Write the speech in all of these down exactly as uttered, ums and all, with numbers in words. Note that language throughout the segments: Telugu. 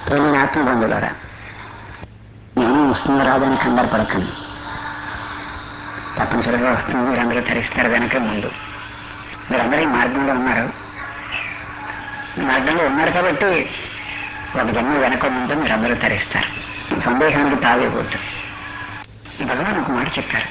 నేను ఆత్మబంధువులారా, నేను వస్తుంది రాదని కంగారు పడకండి. తప్పనిసరిగా వస్తుంది, మీరందరూ తరిస్తారు కనుక ముందు మీరందరూ ఈ మార్గంలో ఉన్నారు. మార్గంలో ఉన్నారు కాబట్టి ఒక జన్మ వెనక ముందు మీరందరూ తరిస్తారు. సందేహానికి తావేయకూడదు. భగవాన్ ఒక మాట చెప్పారు,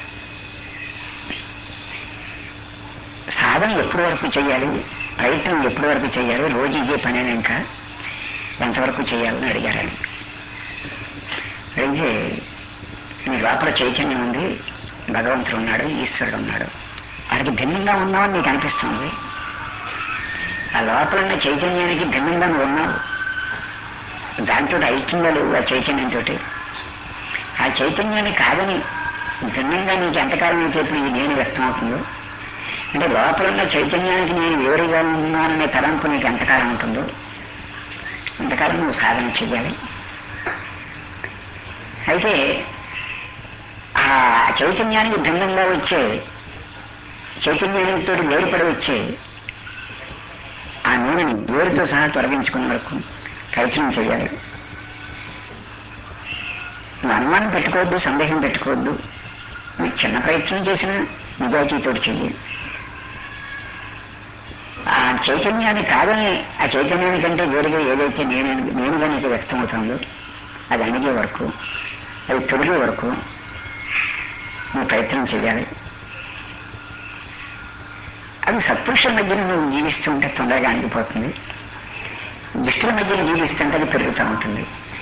సాధన ఎప్పటి వరకు చేయాలి, ప్రయత్నం ఎప్పటి వరకు చేయాలి, రోజు ఇదే పనేనా ఇంకా ఎంతవరకు చేయాలని అడిగారు ఆయన. అడిగితే మీ లోపల చైతన్యం ఉంది, భగవంతుడు ఉన్నాడు, ఈశ్వరుడు ఉన్నాడు, వాడికి భిన్నంగా ఉన్నావని నీకు అనిపిస్తుంది. ఆ లోపల ఉన్న చైతన్యానికి భిన్నంగా నువ్వు ఉన్నావు, దాంతో ఐక్యంగా లేవు. ఆ చైతన్యంతో ఆ చైతన్యాన్ని కాదని భిన్నంగా నీకు ఎంతకాలం అయితే ఇప్పుడు ఈ నేను వ్యక్తం అవుతుందో, అంటే లోపల ఉన్న చైతన్యానికి నేను వేరుగా ఉన్నాననే తలంపు నీకు ఎంతకాలం ఉంటుందో అంతకాలం నువ్వు సాధన చెయ్యాలి. అయితే ఆ చైతన్యానికి భిన్నంగా వచ్చే, చైతన్యంతో వేరుపడి వచ్చే ఆ నేను వేరుతో సహా తొలగించుకునే వరకు ప్రయత్నం చేయాలి. నువ్వు అనుమానం పెట్టుకోవద్దు, సందేహం పెట్టుకోవద్దు. నువ్వు చిన్న ప్రయత్నం చేసినా నిజాయితీతో చెయ్యి. ఆ చైతన్యాన్ని కాదని, ఆ చైతన్యానికంటే వేరుగా ఏదైతే నేను నేనుగా నీకు వ్యక్తం అవుతుందో అది అణిగే వరకు, అది తొలిగే వరకు నువ్వు ప్రయత్నం చేయాలి. అది సత్పురుషుల మధ్యన నువ్వు జీవిస్తూ ఉంటే తొందరగా అణిగిపోతుంది. దుష్టుల మధ్యన జీవిస్తుంటే అది పెరుగుతూ ఉంటుంది.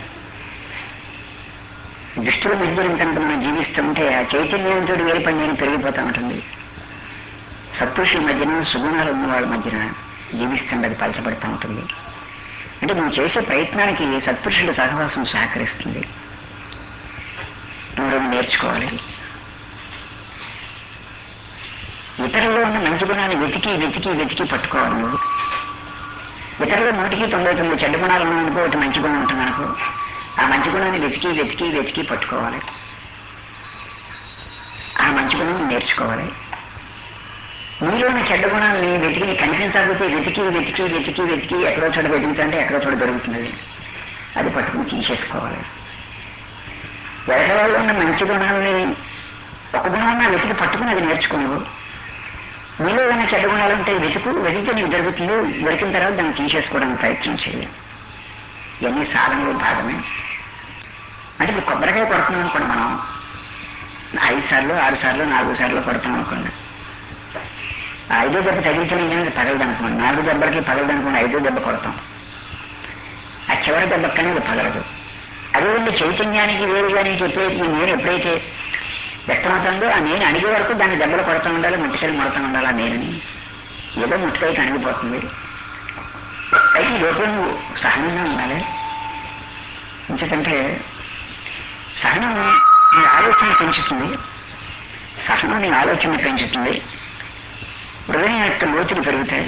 దుష్టుల మధ్యన కనుక మనం జీవిస్తుంటే ఆ చైతన్యంతో వేరుపడిన పెరిగిపోతూ ఉంటుంది. సత్పురుషుల మధ్యన, సుగుణాలు ఉన్న వాళ్ళ మధ్యన జీవిస్తుంటే అది పలచబడుతూ ఉంటుంది. అంటే నువ్వు చేసే ప్రయత్నానికి సత్పురుషుల సహవాసం సహకరిస్తుంది. నువ్వు నేర్చుకోవాలి. ఇతరుల్లో ఉన్న మంచి గుణాన్ని వెతికి వెతికి వెతికి పట్టుకోవాలి. నువ్వు ఇతరులు నూటికి తొంభై తొమ్మిది చెడ్డ గుణాలు ఉన్నాయనుకో, ఒకటి మంచి గుణం ఉంటుంది అనుకో, ఆ మంచి గుణాన్ని వెతికి వెతికి వెతికి పట్టుకోవాలి. ఆ మంచి గుణాన్ని నేర్చుకోవాలి. నీలోని చెడ్డ గుణాన్ని వెతికి కనిపించకపోతే వెతికి వెతికి వెతికి వెతికి ఎక్కడో చోట వెతుకుతుంటే ఎక్కడో చోట దొరుకుతుంది, అది పట్టుకుని తీసేసుకోవాలి. ఎడగలలో ఉన్న మంచి గుణాలని ఒక గుణాన్ని వెతికి పట్టుకుని అది నేర్చుకోవు. నీలో ఉన్న చెడ్డ గుణాలు ఉంటే వెతుకు, వెతికితే నీకు దొరుకుతుంది. దొరికిన తర్వాత దాన్ని తీసేసుకోవడానికి ప్రయత్నం చేయాలి. ఇవన్నీ సాధనలో భాగమే. అంటే ఇప్పుడు కొబ్బరికాయ కొడుతున్నాం అనుకోండి, మనం ఐదు సార్లు ఆరు సార్లు నాలుగు సార్లు కొడతాం అనుకోండి, ఐదో దెబ్బ తగిలితేనే కానీ పగలదు అనుకోండి. నాలుగు దెబ్బలకి పగలదు అనుకోండి, ఐదో దెబ్బ కొడతాం, ఆ చివరి దెబ్బకనే అది పగలదు. అదేవిధంగా చైతన్యానికి వేరుగా నీకు ఎప్పుడైతే ఈ నేను ఎప్పుడైతే వ్యక్తమవుతుందో ఆ నేను అణిగే వరకు దాన్ని దెబ్బలు కొడుతూ ఉండాలి, ముట్టికాయలు మొడతా ఉండాలి. ఆ నేనని ఏదో ముట్టికాయకి అణిగిపోతుంది. అయితే ఈ లోపల నువ్వు సహనంగా ఉండాలి. ఎందుకంటే సహనం నీ ఆలోచన పెంచుతుంది, సహనం నీ ఆలోచన పెంచుతుంది, హృదయం యొక్క లోతులు పెరుగుతాయి.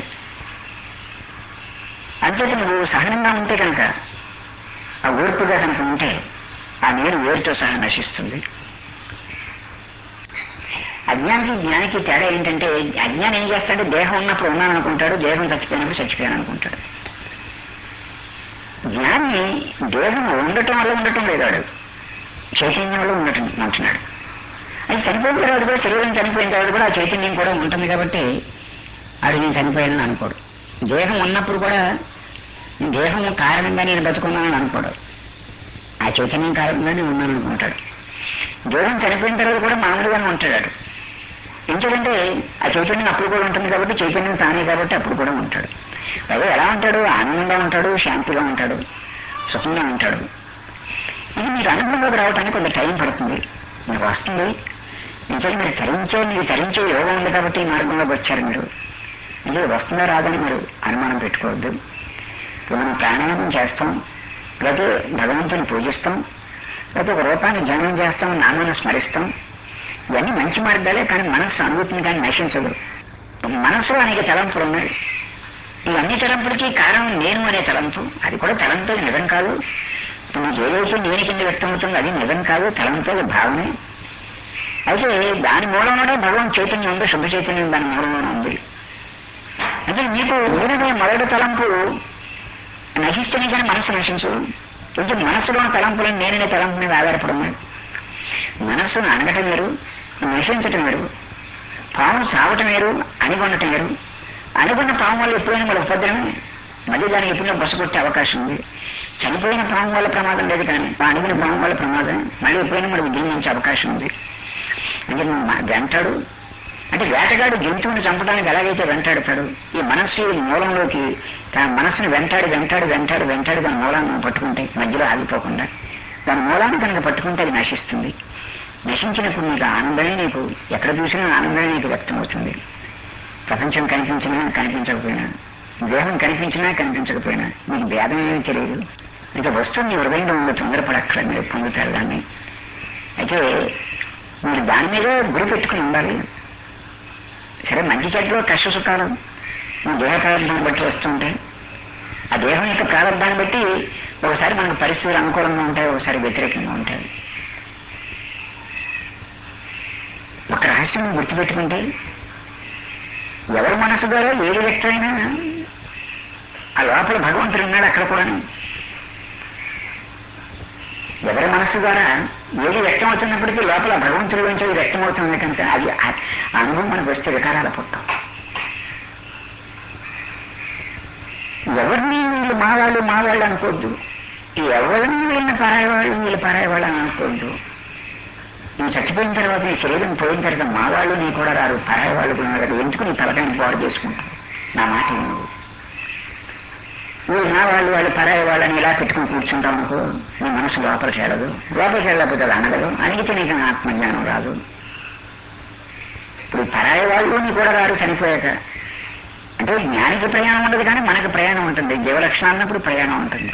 అంతేత నువ్వు సహనంగా ఉంటే కనుక, ఆ ఓర్పుగా కనుక ఉంటే ఆ నేను ఓర్పుతో సహా నశిస్తుంది. అజ్ఞానికి జ్ఞానికి తేడా ఏంటంటే, అజ్ఞానం ఏం చేస్తాడంటే దేహం ఉన్నప్పుడు ఉన్నాను అనుకుంటాడు, దేహం చచ్చిపోయినప్పుడు చచ్చిపోయాను అనుకుంటాడు. జ్ఞాని దేహం ఉండటం వల్ల ఉండటం లేదాడు, చైతన్యంలో ఉండటం అంటున్నాడు. అది చనిపోయిన తర్వాత కూడా, శరీరం చనిపోయిన తర్వాత కూడా ఆ చైతన్యం కూడా ఉంటుంది కాబట్టి అది నేను చనిపోయానని అనుకోడు. దేహం ఉన్నప్పుడు కూడా దేహం కారణంగా నేను బతుకున్నానని అనుకోడు, ఆ చైతన్యం కారణంగానే ఉన్నాను అనుకుంటాడు. దేహం చనిపోయిన తర్వాత కూడా మామూలుగానే ఉంటాడు. ఎందుకంటే ఆ చైతన్యం అప్పుడు కూడా ఉంటుంది కాబట్టి, చైతన్యం తానే కాబట్టి అప్పుడు కూడా ఉంటాడు. అదే ఎలా ఉంటాడు? ఆనందంగా ఉంటాడు, శాంతిగా ఉంటాడు, సుఖంగా ఉంటాడు. ఇది మీరు అనుభవంలోకి రావడానికి కొంత టైం పడుతుంది, మీకు వస్తుంది. ఇంకా మీరు తరించే మీరు తరించే యోగం ఉంది కాబట్టి ఈ మార్గంలోకి వచ్చారు మీరు. ఇది వస్తుందా రాదని మీరు అనుమానం పెట్టుకోవద్దు. ఇప్పుడు మనం ప్రాణాయామం చేస్తాం, లేకపోతే భగవంతుని పూజిస్తాం, లేకపోతే ఒక రూపాన్ని ధ్యానం చేస్తాం, నామాన్ని స్మరిస్తాం. ఇవన్నీ మంచి మార్గాలే, కానీ మనస్సు అనుభూతిని కానీ నశించదు. మనస్సులో అనేక తలంపులు ఉన్నాయి. ఇవన్నీ తలంపులకి కారణం నేను అనే తలంపు. అది కూడా తలంతో నిజం కాదు. ఇప్పుడు మీకు ఏదైతే నేను కింద వ్యక్తం అవుతుందో అది నిజం కాదు, తలంతో భావనే. అయితే దాని మూలంలోనే భగవాన్ చైతన్యం ఉంది, శుద్ధ చైతన్యం దాని మూలంలోనే ఉంది. అంటే మీకు నేనుగా మొదటి తలంపు నశిస్తేనే కానీ మనసు నశించదు. కొంచెం మనస్సులోని తలంపులను నేననే తలంపు మీద ఆధారపడి ఉన్నాయి. మనస్సును అనగటం వేరు, నశించటం వేరు. పాము సాగటం వేరు, అణిగొనటం వేరు. అణిగొన్న పాము వల్ల ఎప్పుడైనా మన ఉపద్రవం, మళ్ళీ దానికి ఎప్పుడైనా బస్సు కొట్టే అవకాశం ఉంది. చనిపోయిన పాము వల్ల ప్రమాదం లేదు, కానీ అణిగిన పాము వల్ల ప్రమాదం మళ్ళీ ఎప్పుడైనా మనకు జీవించే అవకాశం ఉంది. అంటే వెంటాడు అంటే వేటగాడు జంతువుని చంపడానికి ఎలాగైతే వెంటాడుతాడు, ఈ మనస్సు మూలంలోకి తన మనస్సును వెంటాడి వెంటాడి వెంటాడి వెంటాడి దాని మూలాన్ని పట్టుకుంటే మధ్యలో ఆగిపోకుండా దాని మూలాన్ని కనుక పట్టుకుంటే అది నశిస్తుంది. నశించినప్పుడు నీకు ఆనందమే, నీకు ఎక్కడ చూసినా ఆనందమే నీకు వ్యక్తమవుతుంది. ప్రపంచం కనిపించినా కనిపించకపోయినా, దేహం కనిపించినా కనిపించకపోయినా నీకు భేదం ఏమీ తెలియదు. అయితే వస్తువు నీ హృదయంలో ఉండే తొందరపడక్కడ మీరు పొందుతారు దాన్ని. అయితే మీరు దాని మీద గురి పెట్టుకుని ఉండాలి. సరే, మంచి చెడ్డలో కష్ట సుఖాలు మన దేహ ప్రారంభాన్ని బట్టి వస్తుంటాయి. ఆ దేహం యొక్క ప్రారంభాన్ని బట్టి ఒకసారి మనకు పరిస్థితులు అనుకూలంగా ఉంటాయి, ఒకసారి వ్యతిరేకంగా ఉంటాయి. ఒక రహస్యం గుర్తుపెట్టుకుంటే ఎవరి మనసు ద్వారా ఏది వ్యక్తమైనా ఆ లోపల భగవంతుడు ఉన్నాడు. అక్కడ కూడా ఎవరి మనస్సు ద్వారా ఏది వ్యక్తం అవుతున్నప్పటికీ లోపల భగవంతుడి గురించి అది వ్యక్తం అవుతుంది కనుక అది అనుభవం మనకు వస్తే వికారాల పుట్టం. ఎవరిని వీళ్ళు మా వాళ్ళు మా వాళ్ళు అనుకోవద్దు, ఎవరిని వీళ్ళని పరాయి వాళ్ళు వీళ్ళు పరాయి వాళ్ళు అని అనుకోవద్దు. నువ్వు చచ్చిపోయిన తర్వాత నీ శరీరం పోయిన తర్వాత మా వాళ్ళు నీ కూడా రారు, పరాయి వాళ్ళు కూడా రారు. ఎందుకు నీ తలకాయని పాడు చేసుకుంటావు? నా మాట నువ్వు నువ్వు నా వాళ్ళు వాళ్ళు పరాయి వాళ్ళని ఇలా పెట్టుకుని కూర్చుంటావు అనుకో, నీ మనసు లోపలికి వెళ్ళదు. లోపలికి వెళ్ళకపోతే అది అనగదు, అణిగితే నీకు ఆత్మజ్ఞానం రాదు. ఇప్పుడు పరాయి వాళ్ళు నీ కూడా రారు చనిపోయాక. అంటే జ్ఞానికి ప్రయాణం ఉండదు, కానీ మనకు ప్రయాణం ఉంటుంది. జీవలక్షణం అన్నప్పుడు ప్రయాణం ఉంటుంది.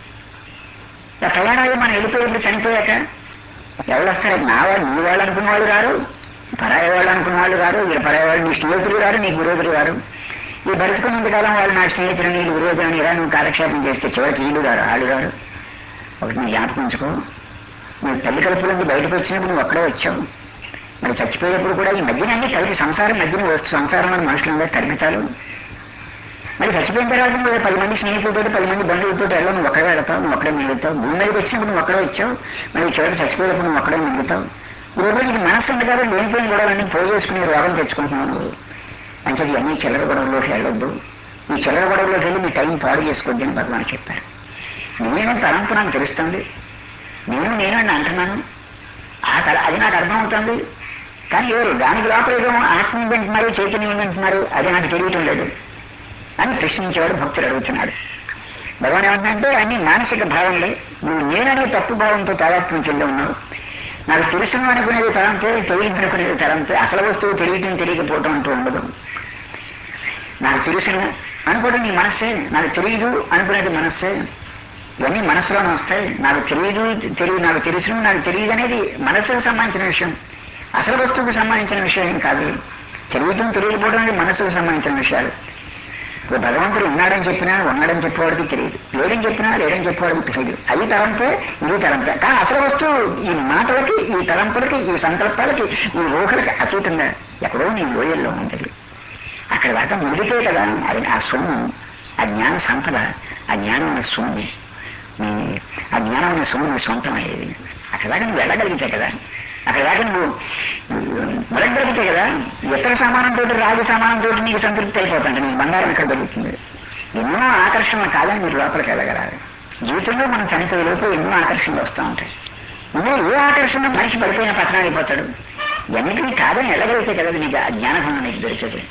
ఆ ప్రయాణాలు మనం వెళ్ళిపోయేప్పుడు చనిపోయాక ఎవరు వస్తారు? నా వాళ్ళు నీ వాళ్ళు అనుకున్న వాళ్ళు రారు, పరాయి వాళ్ళు అనుకున్న వాళ్ళు రారు. వీళ్ళు పరాయి వాళ్ళు నీ స్నేహితులు రారు, నీ విరోధులు రారు. ఈ బతుకున్నంతకాలం వాళ్ళు నా స్నేహితులు నీళ్ళు విరోధులని ఇలా నువ్వు కాలక్షేపం చేస్తే చివరికి వీళ్ళు రారు, ఆళ్ళు రారు. ఒకటి నువ్వు జ్ఞాపకం ఉంచుకో, నువ్వు తల్లి కడుపు నుంచి బయటకు వచ్చినప్పుడు నువ్వు అక్కడే వచ్చావు. మరి చచ్చిపోయేప్పుడు కూడా ఈ మధ్యన అన్ని కలిపి సంసారం మధ్యన వస్తు సంసారంలో మనుషులందరూ తగ్గుతారు. మరి చచ్చిపోయిన తర్వాత నువ్వు పది మంది స్నేహితులతో పది మంది బంధువులతో వెళ్ళవు, నువ్వు ఒక్కడే వెళ్తావు, నువ్వు ఒక్కడే మిగులుతావు. భూమి మీదకి వచ్చినప్పుడు నువ్వు ఒక్కడే వచ్చావు, మరి చివరికి చచ్చిపోయేటప్పుడు నువ్వు ఒక్కడే మిగులుతావు. ఈ రోజు నీకు మనస్సు ఉంది కాబట్టి లేనిపోయిన గొడవలన్నీ పోయి చేసుకుని రోగం తెచ్చుకుంటున్నావు నువ్వు. మంచిది, అన్ని చిల్లర గొడవలోకి వెళ్ళొద్దు. ఈ చిల్లర గొడవలోకి వెళ్ళి మీ టైం పాడు చేసుకోవద్దు అని భగవాన్ చెప్పారు. నేనే తలంపు నాకు తెలుస్తుంది, నేను నేను అని అంటున్నాను, ఆ తల అది నాకు అర్థమవుతుంది. కానీ ఎవరు దానికి లోపల ఏదో ఆత్మ ఉందంటున్నారు, చైతన్యం ఉందంటున్నారు, అది నాకు తెలియటం లేదు అని ప్రశ్నించేవాడు భక్తుడు అడుగుతున్నాడు. భగవాన్ ఏమంటే అన్ని మానసిక భావంలో నువ్వు నేననే తప్పు భావంతో తాదాత్మ్యం చెంది ఉన్నావు. నాకు తెలుసును అనుకునేది తలంపే, తెలియదు అనుకునేది తలంపే. అసలు వస్తువు తెలియటం తెలియకపోవటం అంటూ ఉండదు. నాకు తెలుసును అనుకోవడం నీ మనస్సే, నాకు తెలియదు అనుకునేది మనస్సే. ఇవన్నీ మనస్సులోనే వస్తాయి. నాకు తెలియదు తెలియదు నాకు తెలుసును నాకు తెలియదు అనేది మనస్సుకు సంబంధించిన విషయం, అసలు వస్తువుకు సంబంధించిన విషయం ఏం కాదు. తెలియటం తెలియకపోవడం అనేది మనస్సుకు సంబంధించిన విషయాలు. ఇప్పుడు భగవంతుడు ఉన్నాడని చెప్పినా ఉన్నాడని చెప్పేవాడికి తెలియదు, లేడని చెప్పినా లేడని చెప్పేవాడికి తెలియదు. అది తలంపే, ఇది తలంపే. కానీ అసలు వస్తువు ఈ మాటలకి, ఈ తలంపులకి, ఈ సంకల్పాలకి, ఈ ఊహలకి అతీతంగా ఎక్కడో నీ లోయల్లో ఉంటుంది. అక్కడ దాకా ముడితే కదా అది ఆ సొమ్ము, ఆ జ్ఞాన సంపద, ఆ జ్ఞానం సొమ్ము, ఆ జ్ఞానం సొమ్ము సొంతం అయ్యేది. అక్కడ దాకా నువ్వు వెళ్ళగలిగితే కదా, అక్కడ దాకా నువ్వు మొదలగలిగితే కదా ఇతర సమానంతో రాజు సమానంతో నీకు సంతృప్తి అయిపోతాంటే నీకు బంగారం ఎక్కడ దొరుకుతుంది. ఎన్నో ఆకర్షణలు కాదని మీరు లోపలికి వెళ్ళగలగాలి. జీవితంలో మనం చనిపోయే లోపు ఎన్నో ఆకర్షణలు వస్తూ ఉంటాయి. నువ్వు ఏ ఆకర్షణ మనిషి పడిపోయిన పతనం అయిపోతాడు. ఎన్నిటిని కాదని వెళ్ళగలిగితే కదా నీకు ఆ జ్ఞానభంగం నీకు దొరికేది.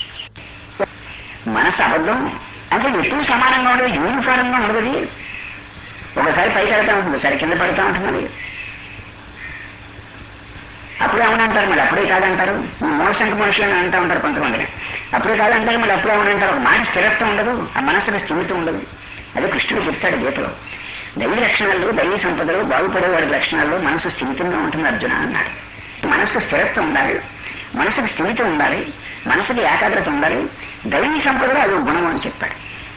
మనసు అబద్ధం అంటే ఎప్పుడు సమానంగా ఉండదు, యూనిఫారంగా ఉండదు. ఒకసారి పైకి వెళ్తా ఉంటుంది, ఒకసారి కింద పడుతూ ఉంటున్నది. అప్పుడే అవునంటారు, మళ్ళీ అప్పుడే కాదంటారు. మోసంక మనుషులని అంటూ ఉంటారు కొంతమంది. అప్పుడే కాదంటారు, మళ్ళీ అప్పుడే అవునంటారు. ఒక మాట స్థిరత్వం ఉండదు, ఆ మనసుకు స్థిమితం ఉండదు. అదే కృష్ణుడు చెప్తాడు గీతలో. దైవ లక్షణాలు, దైవ సంపదలు, బాగుపడేవాడి లక్షణాల్లో మనసు స్థిమితంగా ఉంటుంది అర్జున అన్నాడు. మనసుకు స్థిరత్వం ఉండాలి, మనసుకు స్థిమితం ఉండాలి, మనసుకి ఏకాగ్రత ఉండాలి. దైవ సంపదలు అది గుణం అని చెప్పాడు.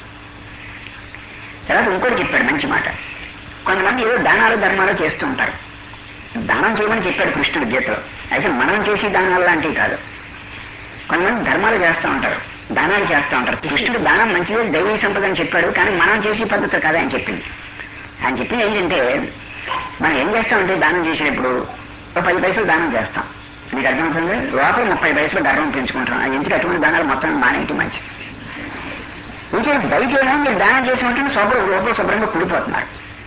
తర్వాత ఇంకోటి చెప్పాడు మంచి మాట. కొంతమంది ఏదో దానాలు ధర్మాలు చేస్తూ ఉంటారు. దానం చేయమని చెప్పాడు కృష్ణుడు గీతలో. అయితే మనం చేసే దానాలు లాంటివి కాదు. కొంతమంది ధర్మాలు చేస్తూ ఉంటారు, దానాలు చేస్తూ ఉంటారు. కృష్ణుడు దానం మంచిదే, దైవీ సంపద అని చెప్పాడు, కానీ మనం చేసే పద్ధతి కాదా అని చెప్పింది. అని చెప్పింది ఏంటంటే మనం ఏం చేస్తామంటే దానం చేసేటప్పుడు ఒక పది పైసలు దానం చేస్తాం. మీకు అర్థమవుతుంది. లోపల ముప్పై పైసలు గర్వం పెంచుకుంటాం. ఆ ఇంటికి అటువంటి దానాలు మొత్తం మానేయటం మంచిది. ఇంకా బయట ఏమో మీరు దానం చేసినట్టు శుభ్రం లోపల శుభ్రంగా కుడిపోతున్నారు.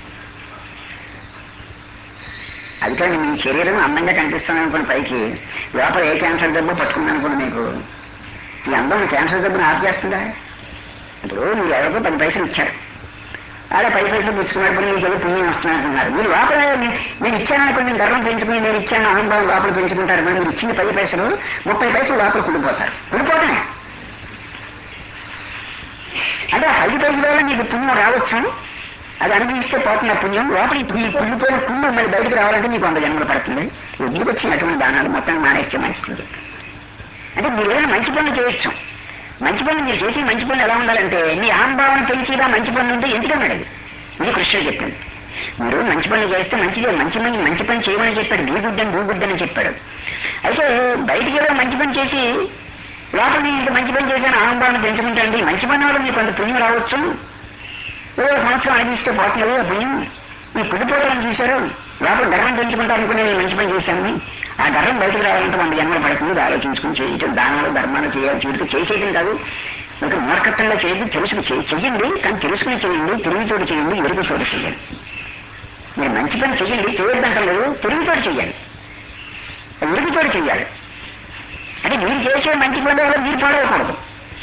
అది కానీ మీ శరీరం అందంగా కనిపిస్తుంది అనుకుని పైకి లోపల ఏ క్యాన్సర్ దెబ్బ పట్టుకుంది అనుకోండి, మీకు ఈ అందం క్యాన్సర్ దెబ్బను ఆఫ్ చేస్తుందా? ఇప్పుడు మీరు ఎవరికో పది పైసలు ఇచ్చారు, అలా పది పైసలు పుచ్చుకున్నప్పుడు మీకు ఏదో పుణ్యం వస్తుంది అనుకున్నారు. మీరు లోపల నేను ఇచ్చాను కొంచెం గర్వం పెంచుకుని నేను ఇచ్చాను అహంభావం లోపల పెంచుకుంటారు. మీరు ఇచ్చిన పది పైసలు ముప్పై పైసలు లోపల కుడిపోతారు. కుడిపోతానే అంటే ఆ పది పైసల వల్ల మీకు పుణ్యం రావచ్చు, అది అనుభవిస్తే పోతున్న పుణ్యం. లోపల ఈ కుళ్ళిపోయిన పుణ్యం మళ్ళీ బయటకు రావాలంటే మీకు వంద జన్మలు పడుతుంది. ఎందుకు వచ్చిన అటువంటి దానాలు మొత్తం మానేస్తే మంచిది. అంటే మీరు ఏదైనా మంచి పనులు చేయొచ్చు. మంచి పనులు మీరు చేసి మంచి పనులు ఎలా ఉండాలంటే మీ అహంభావం పెంచిగా మంచి పనులు ఉంటే ఎందుకన్నాడు అది. ఇది కృష్ణుడు చెప్పింది. మీరు మంచి పనులు చేస్తే మంచిదే, మంచి మంచి మంచి పని చేయమని చెప్పాడు. బీ గుడ్ అని డూ గుడ్ అని చెప్పాడు. అయితే బయటికి ఏదో మంచి పని చేసి లోపల నేను ఇంత మంచి పని చేశాను అహంభావం పెంచుకుంటాండి. మంచి పని వల్ల మీకు కొంత పుణ్యం రావచ్చు, ఏదో సంవత్సరం అనిపిస్తే పోతుంది ఆ పుణ్యం. ఈ కుడిపోతాలని చూశారు, లోపల గర్వం పెంచుకుంటా అనుకుని నేను మంచి పని చేశాను. ఆ గర్వం బయటకు రావాలంటే వంద జన్మలు పడుతుంది. ఆలోచించుకుని చేయటం, దానాలు ధర్మాలు చేయాలి. చూడితే చేసేయడం కాదు, ఒక మూర్ఖత్వంగా చేయదు, తెలుసుకు చెయ్యండి. కానీ తెలుసుకుని చేయండి, తిరుగుతోటి చేయండి, ఎరుగుతోటి చేయండి. మీరు మంచి పని చెయ్యండి, చేయొద్దంటలేదు, తిరుగుతోటి చెయ్యాలి, ఎరుగుతోటి చెయ్యాలి. అంటే మీరు చేసే మంచి పనుల వల్ల మీరు పాడవకూడదు.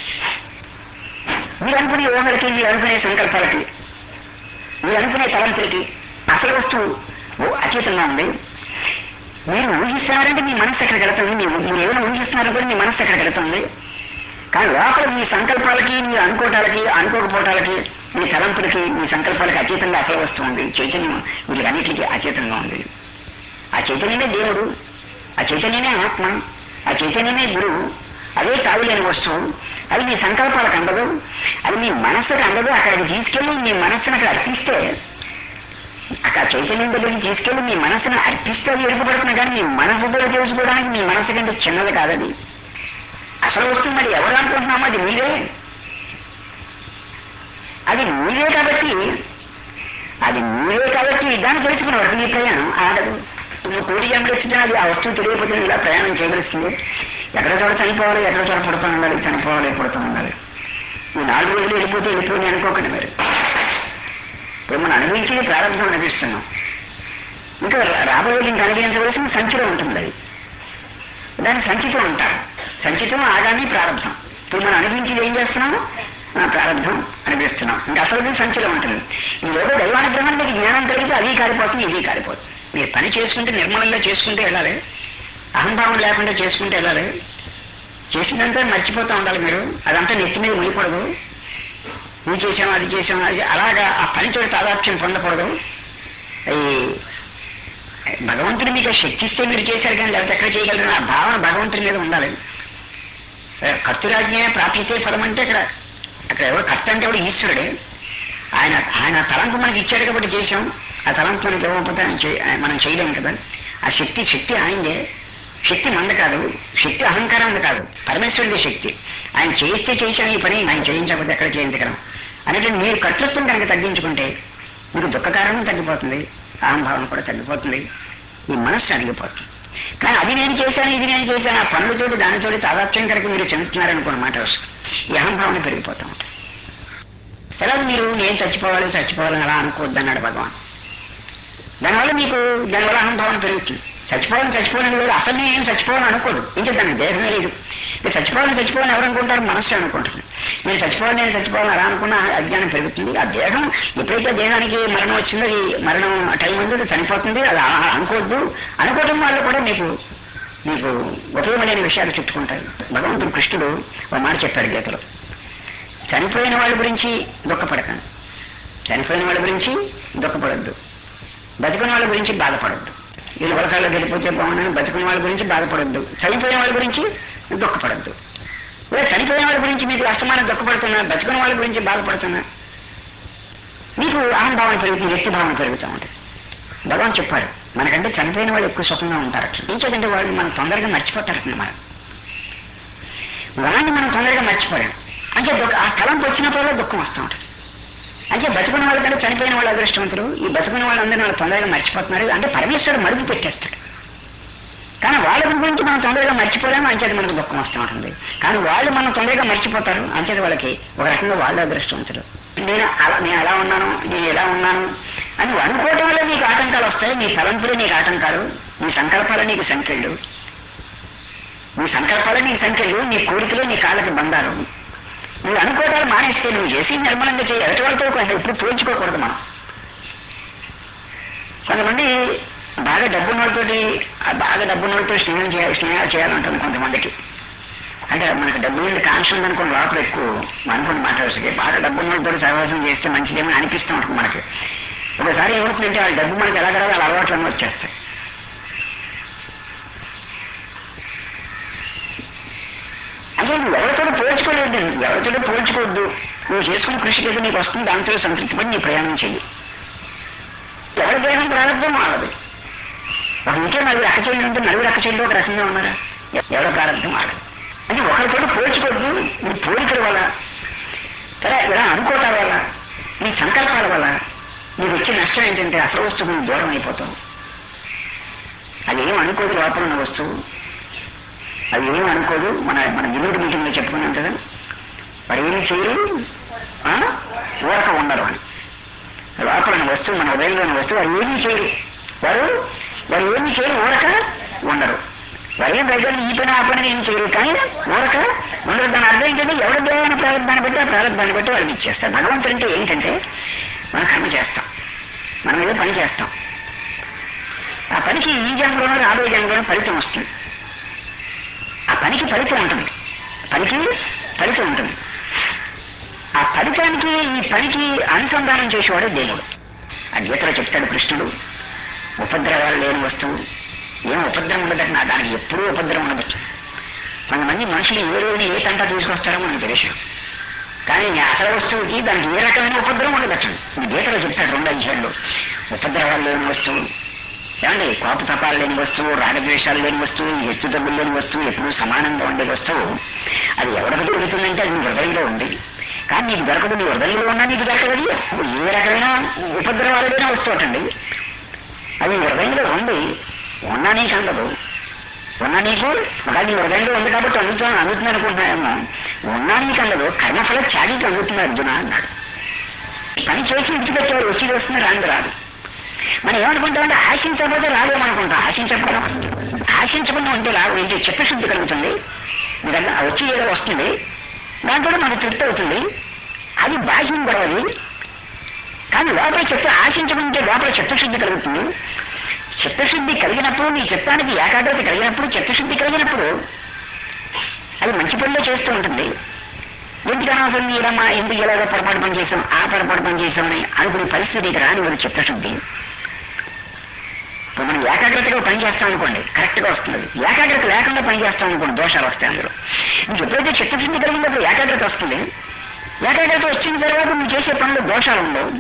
మీరు అనుకునే ఓనర్కి, మీరు అనుకునే సంకల్పాలకి, మీరు అనుకునే తలంపులకి అసలు వస్తువు అచేతంగా ఉంది. మీరు ఊహిస్తున్నారంటే మీ మనస్సు ఎక్కడికి వెళుతుంది. మీరు మీరు ఏమైనా ఊహిస్తున్నారో కూడా మీ మనస్సు ఎక్కడికి వెళుతుంది. కానీ లోపల మీ సంకల్పాలకి, మీ అనుకోవటాలకి, అనుకోకపోవటాలకి, మీ తలంపులకి, మీ సంకల్పాలకి అచేతంగా అసలు వస్తువు ఉంది. చైతన్యం వీటికన్నిటికీ అచేతంగా ఉంది. ఆ చైతన్యమే దేవుడు, ఆ చైతన్యమే ఆత్మ, ఆ చైతన్యమే గురువు. అదే చావులేని వస్తువు. అది మీ సంకల్పాలకు అందదు, అది మీ మనస్సుకు అందదు. అక్కడికి తీసుకెళ్ళి మీ మనస్సును అక్కడ అర్పిస్తే, అక్కడ చైతన్యం దగ్గరికి తీసుకెళ్ళి మీ మనస్సును అర్పిస్తే అది ఎరుగుపడుతుంది. కానీ మీ మనస్సుతో తెలుసుకోవడానికి మీ మనస్సు కంటే చిన్నది కాదది. అసలు వస్తుంది. మరి ఎవరు అనుకుంటున్నామో అది మీరే, అది మీరే కాబట్టి అది మీరే కాబట్టి దాన్ని తెలుసుకునేవాడు మీ ప్రయాణం ఆడదు. నువ్వు కోటి జన్మలు వచ్చినా అది ఆ వస్తువు తెలియకపోతే ఇలా ప్రయాణం చేయవలసింది. ఎక్కడ చోట చనిపోవాలి, ఎక్కడ చోట పుడుతూ ఉండాలి, చనిపోవాలి, పుడుతూ ఉండాలి. నువ్వు నాలుగు రోజులు వెళ్ళిపోతే వెళ్ళిపోయి అనుకోకండి. మరి ఇప్పుడు మనం అనుభవించేది ప్రారంభం అనిపిస్తున్నాం. ఇంకా రాబోయేది ఇంకా అనుభవించవలసిన సంచిలో ఉంటుంది. అది దాన్ని సంచితం అంటారు. సంచితం ఆగామి ప్రారంభం. ఇప్పుడు మనం అనుభవించేది ఏం చేస్తున్నాము? ప్రారంభం అనిపిస్తున్నాం. ఇంకా అసలు సంచిలో ఉంటుంది. ఏదో దైవానుగ్రహం మీకు జ్ఞానం కలిగితే అది కాలిపోతుంది, ఇది కాలిపోతుంది. మీరు పని చేసుకుంటే నిర్మలంగా చేసుకుంటే వెళ్ళాలి, అహంభావం లేకుండా చేసుకుంటే వెళ్ళాలి. చేసిందంతా మర్చిపోతూ ఉండాలి. మీరు అదంతా నెత్తి మీద మునికూడదు. ఇది చేసాం, అది చేసాం, అది అలాగా ఆ పనితోటి తాదాత్మ్యం పొందకూడదు. ఈ భగవంతుడు మీకు శక్తి ఇస్తే మీరు చేశారు, కానీ లేకపోతే ఎక్కడ చేయగలరు ఆ భావన భగవంతుడి మీద ఉండాలి. కర్తురాజ్ఞ ప్రాప్తితే ఫలం అంటే అక్కడ అక్కడ ఎవరు కర్త అంటే ఎవడు ఈశ్వరుడే. ఆయన ఆయన తలంపు మనకి ఇచ్చాడు కాబట్టి చేసాం. ఆ తలంపు మనకి ఇవ్వకపోతే మనం చేయలేము కదా. ఆ శక్తి శక్తి ఆయనదే. శక్తి మంద కాదు, శక్తి అహంకారం కాదు, పరమేశ్వరుడి శక్తి. ఆయన చేస్తే చేశాను ఈ పని, ఆయన చేయించకపోతే ఎక్కడ చేయించగలం అనేది మీరు కర్తృత్వం కనుక తగ్గించుకుంటే మీకు దుఃఖకారణం తగ్గిపోతుంది, అహంభావం కూడా తగ్గిపోతుంది, ఈ మనస్సు అడిగిపోతుంది. కానీ అది నేను చేశాను, ఇది నేను చేశాను, ఆ పనులతోటి దానితోటి తాదాత్మ్యం కనుక మీరు చెందుతున్నారనుకున్న మాట వస్తుంది. ఈ అహంభావన పెరిగిపోతూ ఉంటుంది. తర్వాత మీరు నేను చచ్చిపోవాలి చచ్చిపోవాలని అలా అనుకోవద్దు అన్నాడు భగవాన్. దానివల్ల మీకు దానివల్ల అహంభావన పెరుగుతుంది. చచ్చిపోవాలని చచ్చిపోవాలని లేదు, అసలు నేను చచ్చిపోవాలని అనుకోదు. ఇంకా దానికి దేహమే లేదు. మీరు చచ్చిపోవాలని చచ్చిపోవాలని ఎవరు అనుకుంటారు? మనస్సు అనుకుంటుంది. నేను చచ్చిపోవాలి నేను చచ్చిపోవాలని అలా అనుకున్న అజ్ఞానం పెరుగుతుంది. ఆ దేహం ఎప్పుడైతే దేహానికి మరణం వచ్చిందో, ఈ మరణం టైం ఉంది, అది చనిపోతుంది. అది అనుకోవద్దు. అనుకోవడం వల్ల కూడా మీకు మీకు ఉపయోగమైన విషయాలు చుట్టుకుంటాయి. భగవంతుడు కృష్ణుడు ఒక మాట చెప్పాడు గీతలో, చనిపోయిన వాళ్ళ గురించి దుఃఖపడకండి, చనిపోయిన వాళ్ళ గురించి దుఃఖపడద్దు, బతికిన వాళ్ళ గురించి బాధపడద్దు. వీళ్ళు వరకాల్లో వెళ్ళిపోతే బాగున్నాను, బతికిన వాళ్ళ గురించి బాధపడద్దు, చనిపోయిన వాళ్ళ గురించి దుఃఖపడద్దు. ఇలా చనిపోయిన వాళ్ళ గురించి మీకు అస్తమానం దుఃఖపడుతున్నా, బతికిన వాళ్ళ గురించి బాధపడుతున్నా మీకు అహంభావన పెరుగుతుంది, వ్యక్తి భావన పెరుగుతూ ఉంటుంది. భగవాన్ చెప్పాడు మనకంటే చనిపోయిన వాళ్ళు ఎక్కువ సుఖంగా ఉంటారు. ఇంకేదంటే వాళ్ళు మనం తొందరగా మర్చిపోతారన్నమాట. వాళ్ళని మనం తొందరగా మర్చిపోయాం అంటే ఆ తలంపు వచ్చినప్పుడు దుఃఖం వస్తూ ఉంటుంది. అంటే బతుకున్న వాళ్ళకంటే చనిపోయిన వాళ్ళు అదృష్టవంతులు. ఈ బతుకున్న వాళ్ళందరూ వాళ్ళు తొందరగా మర్చిపోతున్నారు. అంటే పరమేశ్వరుడు మరుపు పెట్టేస్తాడు. కానీ వాళ్ళ గురించి మనం తొందరగా మర్చిపోలేము, అంచేది మనకు దుఃఖం వస్తూ ఉంటుంది. కానీ వాళ్ళు మనం తొందరగా మర్చిపోతారు, అంచేది వాళ్ళకి ఒక రకంగా వాళ్ళు అదృష్టవంతులు. నేను అలా నేను ఎలా ఉన్నాను, నేను ఎలా ఉన్నాను అని అనుకోవటం వల్ల నీకు ఆటంకాలు వస్తాయి. నీ తలంపులే నీకు ఆటంకాలు, నీ సంకల్పాలే నీకు సంఖ్యలు, నీ సంకల్పాలే నీకు సంఖ్యలు, నీ కోరికలే నీ కాళ్ళకి బంధాలు. నువ్వు అనుకోవటాలు మానేస్తే నువ్వు చేసి నిర్మలంగా చేయి. ఎదుటి వాళ్ళతో కొంచెం ఇప్పుడు పోల్చుకోకూడదు. మనం కొంతమంది బాగా డబ్బున్న వాళ్ళతోటి బాగా డబ్బున్న వాళ్ళతో స్నేహం చేయాలి స్నేహాలు చేయాలంటుంది కొంతమందికి. అంటే మనకి డబ్బు నుండి కాన్షియం ఉందనుకోండి, లోపల ఎక్కువ అనుకుని మాట్లాడుతుంది. బాగా డబ్బున్న వాళ్ళతో సహవాసం చేస్తే మంచిదేమో అనిపిస్తూ ఉంటుంది మనకి. ఒకసారి ఏమవుతుందంటే ఆ డబ్బు మనకి ఎలా కలగాలి అలా అలవాట్లన్నీ వచ్చేస్తాయి. అంటే నువ్వు ఎవరితో పోల్చుకోలేదు, ఎవరితో పోల్చుకోవద్దు. నువ్వు చేసుకున్న కృషికి ఏదో నీకు వస్తుంది, దాంతో సంతృప్తి పడి నీ ప్రయాణం చెయ్యి. ఎవరి ప్రయాణం ప్రారంభం ఆడదు. ఒక ఇంట్లో నలుగురు అక్క చెల్లి ఉంటే నలుగురు అక్క చెల్లి ఒక రకంగా ఉన్నారా? ఎవరి ప్రారంభం ఆడదు. అంటే ఒకరితో పోల్చుకోవద్దు. నీ పోలికల వల్ల, సరే ఇలా అనుకోవటాల వల్ల, నీ సంకల్పాల వల్ల నీకు వచ్చే నష్టం ఏంటంటే అసలు వస్తువు నువ్వు దూరం అయిపోతావు. అది ఏం అనుకోదు, లోపల ఉన్న వస్తువు అది ఏం అనుకోదు. మన మన యూనిట్ మీటింగ్లో చెప్పుకున్నాం కదా, వారు ఏమి చేయరు, ఊరక ఉండరు అని. లోపల ఉన్న వస్తువు, మన ఉదయంలో ఉన్న వస్తువు వారు ఏమీ చేయరు. వారు వారు ఏమీ చేయరు, ఊరక ఉండరు. వారు ఏం దగ్గర ఈ పని ఆ పని ఏం చేయరు, కానీ ఊరక ఉండరు. దాని అర్థం ఏంటంటే ఎవరి దేవైన ప్రారంభాన్ని బట్టి ఆ ప్రారంభాన్ని బట్టి వాళ్ళకి ఇచ్చేస్తారు. భగవంతుడు అంటే ఏంటంటే మనం కర్మ చేస్తాం, మనం ఏదో పని చేస్తాం. ఆ పనికి ఈ జన్మలోనూ రాబోయే జన్మలోనూ ఫలితం వస్తుంది. ఆ పనికి ఫలితం ఉంటుంది, పనికి ఫలితం ఉంటుంది. ఆ ఫలితానికి ఈ పనికి అనుసంధానం చేసేవాడే దేవుడు. ఆ గీతలో చెప్తాడు కృష్ణుడు, ఉపద్రవాలు లేని వస్తువు ఏం ఉపద్రవం ఉండదట. నా దానికి ఎప్పుడూ ఉపద్రవం ఉండదు. కొంతమంది మనుషులు ఏ రోజున ఏ తంట తీసుకొస్తారో మనకు తెలుసు, కానీ అసలు వస్తువుకి దానికి ఏ రకమైన ఉపద్రవం ఉండదట. ఈ గీతలో చెప్తాడు రెండు అధ్యాయంలో, ఉపద్రవాలు లేని వస్తువు ఏమండి, కోప తపాలు లేని వస్తువు, రాగద్వేషాలు లేని వస్తువు, హెచ్చు తగ్గులు లేని వస్తువు, ఎప్పుడూ సమానంగా ఉండే వస్తువు. అది ఎవరికి దొరుకుతుందంటే అది నీ హృదయంలో ఉంది. కానీ నీకు దొరకదు, నీ హృదయంలో ఉన్నా నీకు దొరకదు. ఏ రకమైన ఉపద్రవాలు లేని వస్తువు అటండి. అది హృదయంలో ఉంది, ఉన్నా నీకు అందదు. ఉన్నా నీకు ఒకవేళ నీ హృదయంలో ఉంది కాబట్టి అందుతాను అందుతుంది అనుకుంటున్నాయేమో. ఉన్నా నీకు అందదు, కర్మఫల త్యాగికి అందుతుంది అర్జున అన్నాడు. పని చేసి విడిచిపెట్టారు, వచ్చి వస్తుంది, రాంది రాదు. మనం ఏమనుకుంటామంటే ఆశించకపోతే రాలేమనుకుంటాం. ఆశించకపోవడం ఆశించకుండా ఉంటే రాదు. ఏంటి చిత్తశుద్ధి కలుగుతుంది, మీ దగ్గర వచ్చి ఏదో వస్తుంది, దాంతో మనకు తృప్తి అవుతుంది. అది బాహ్యం కూడా అది. కానీ లోపల చిత్త ఆశించకుంటే లోపల చిత్తశుద్ధి కలుగుతుంది. చిత్తశుద్ధి కలిగినప్పుడు, నీ చిత్తానికి ఏకాగ్రత కలిగినప్పుడు, చిత్తశుద్ధి కలిగినప్పుడు అది మంచి పనిలో చేస్తూ ఉంటుంది. ఎందుకు అనవసరం మీరమ్మా ఎందుకు ఇలాగ పొరపాటు పని చేసాం, ఆ పొరపాటు పని చేసామని అనుకునే పరిస్థితికి రానివ్వదు చిత్తశుద్ధి. ఇప్పుడు మనం ఏకాగ్రతగా పని చేస్తాం అనుకోండి, కరెక్ట్గా వస్తుంది. ఏకాగ్రత లేకుండా పని చేస్తాం అనుకోండి, దోషాలు వస్తాయి అందులో. నీకు ఎప్పుడైతే చిత్తశుద్ధి కలిగినప్పుడు ఏకాగ్రత వస్తుంది. ఏకాగ్రత వచ్చిన తర్వాత నువ్వు చేసే పనులు దోషాలు ఉండవు.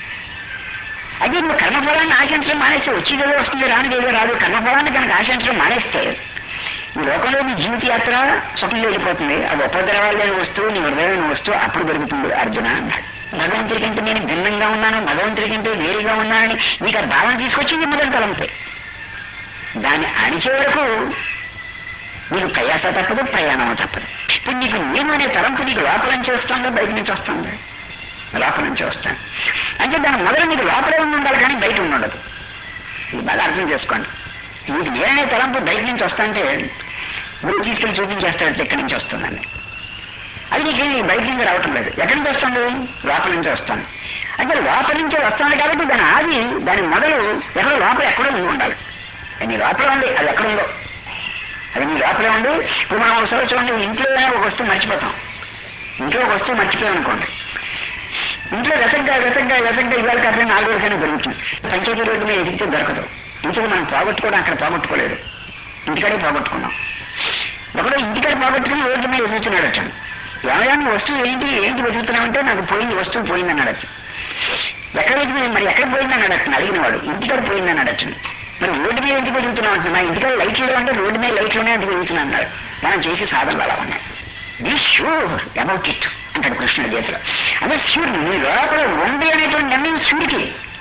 అదే నువ్వు కర్మఫలాన్ని ఆశించడం మానేస్తే వచ్చేదేదో వస్తుంది, రానిదేదో రాదు. కర్మఫలాన్ని కనుక ఆశించడం మానేస్తే ఈ లోకంలో నీ జీవిత యాత్ర స్వప్నంలో వెళ్ళిపోతుంది. అది ఉపద్రవాలు లేని వస్తువు, నీ హృదయమైన వస్తువు అప్పుడు దొరుకుతుంది అర్జున అన్నాడు. భగవంతుడికంటే నేను భిన్నంగా ఉన్నాను, భగవంతుడికంటే వేరుగా ఉన్నానని నీకు ఆ భావన తీసుకొచ్చింది మొదటి తలంపే. దాన్ని అణిచే వరకు నీకు ప్రయాస తప్పదు, ప్రయాణం తప్పదు. ఇప్పుడు నీకు నేను అనే తలంపు నీకు లోపల నుంచి వస్తుందో బయట నుంచి వస్తుంది? లోపల నుంచి వస్తాను. అంటే దాని మొదలు నీకు లోపలే ఉండి ఉండాలి, కానీ బయట ఉండదు. ఇది బాగా అర్థం చేసుకోండి. నీకు నేననే తలంపు బయట నుంచి వస్తుంటే గురువు తీసుకెళ్ళి చూపించేస్తాడు ఎక్కడి నుంచి వస్తుందని. అది నీకు బయట నుంచి రావటం లేదు. ఎక్కడి నుంచి వస్తుంది? లోపల నుంచి వస్తాను. అంటే లోపల నుంచే వస్తుంది కాబట్టి దాని ఆది, దాని మొదలు ఎక్కడో లోపల ఎక్కడో ఉండి ఉండాలి. నీ లోపల ఉంది, అది ఎక్కడుందో అది నీ లోపలే ఉంది. ఇప్పుడు మనం ఒక సంవత్సరం చూడండి, ఇంట్లో ఒక వస్తువు మర్చిపోతాం. ఇంట్లో ఒక వస్తువు మర్చిపోయాం అనుకోండి, ఇంట్లో వెసగ్గా వెసగ్గా వెసగ్గా ఇవాళ కాదు నాలుగు రోజులైనా దొరుకుతుంది. పంచాయతీ రోడ్డు మీద ఎదిగితే దొరకదు. ఇంటికి మనం పోగొట్టుకోవడం అక్కడ పోగొట్టుకోలేదు, ఇంటికాడే పోగొట్టుకున్నాం. ఒకడు ఇంటికాడ పోగొట్టుకుని రోడ్డు మీద ఎదుగుతున్నాడు వచ్చాను. ఎవరైనా వస్తువు ఏంటి ఏంటి వెతుకుతున్నామంటే నాకు పోయింది, వస్తువు పోయిందని అడచ్చు. ఎక్కడ వెతుకుని మరి ఎక్కడ పోయిందని అడగచ్చు అడిగిన వాడు. ఇంటికాడ పోయిందని అడచ్చు. మరి రోడ్డు మీద ఎందుకు వెతుకుతున్నాం అంటే, నా ఇంటికాడ లైట్లు అంటే రోడ్డు మీద లైట్లోనే ఎందుకు వెతుకుతున్నాను అన్నాడు. మనం చేసి సాధనలు అలా ఉన్నాయి. బీ ష్యూర్ అబౌట్ ఇట్ అంటాడు కృష్ణుడి గీతలో. అదే ష్యూర్ నీ లోపల ఉండే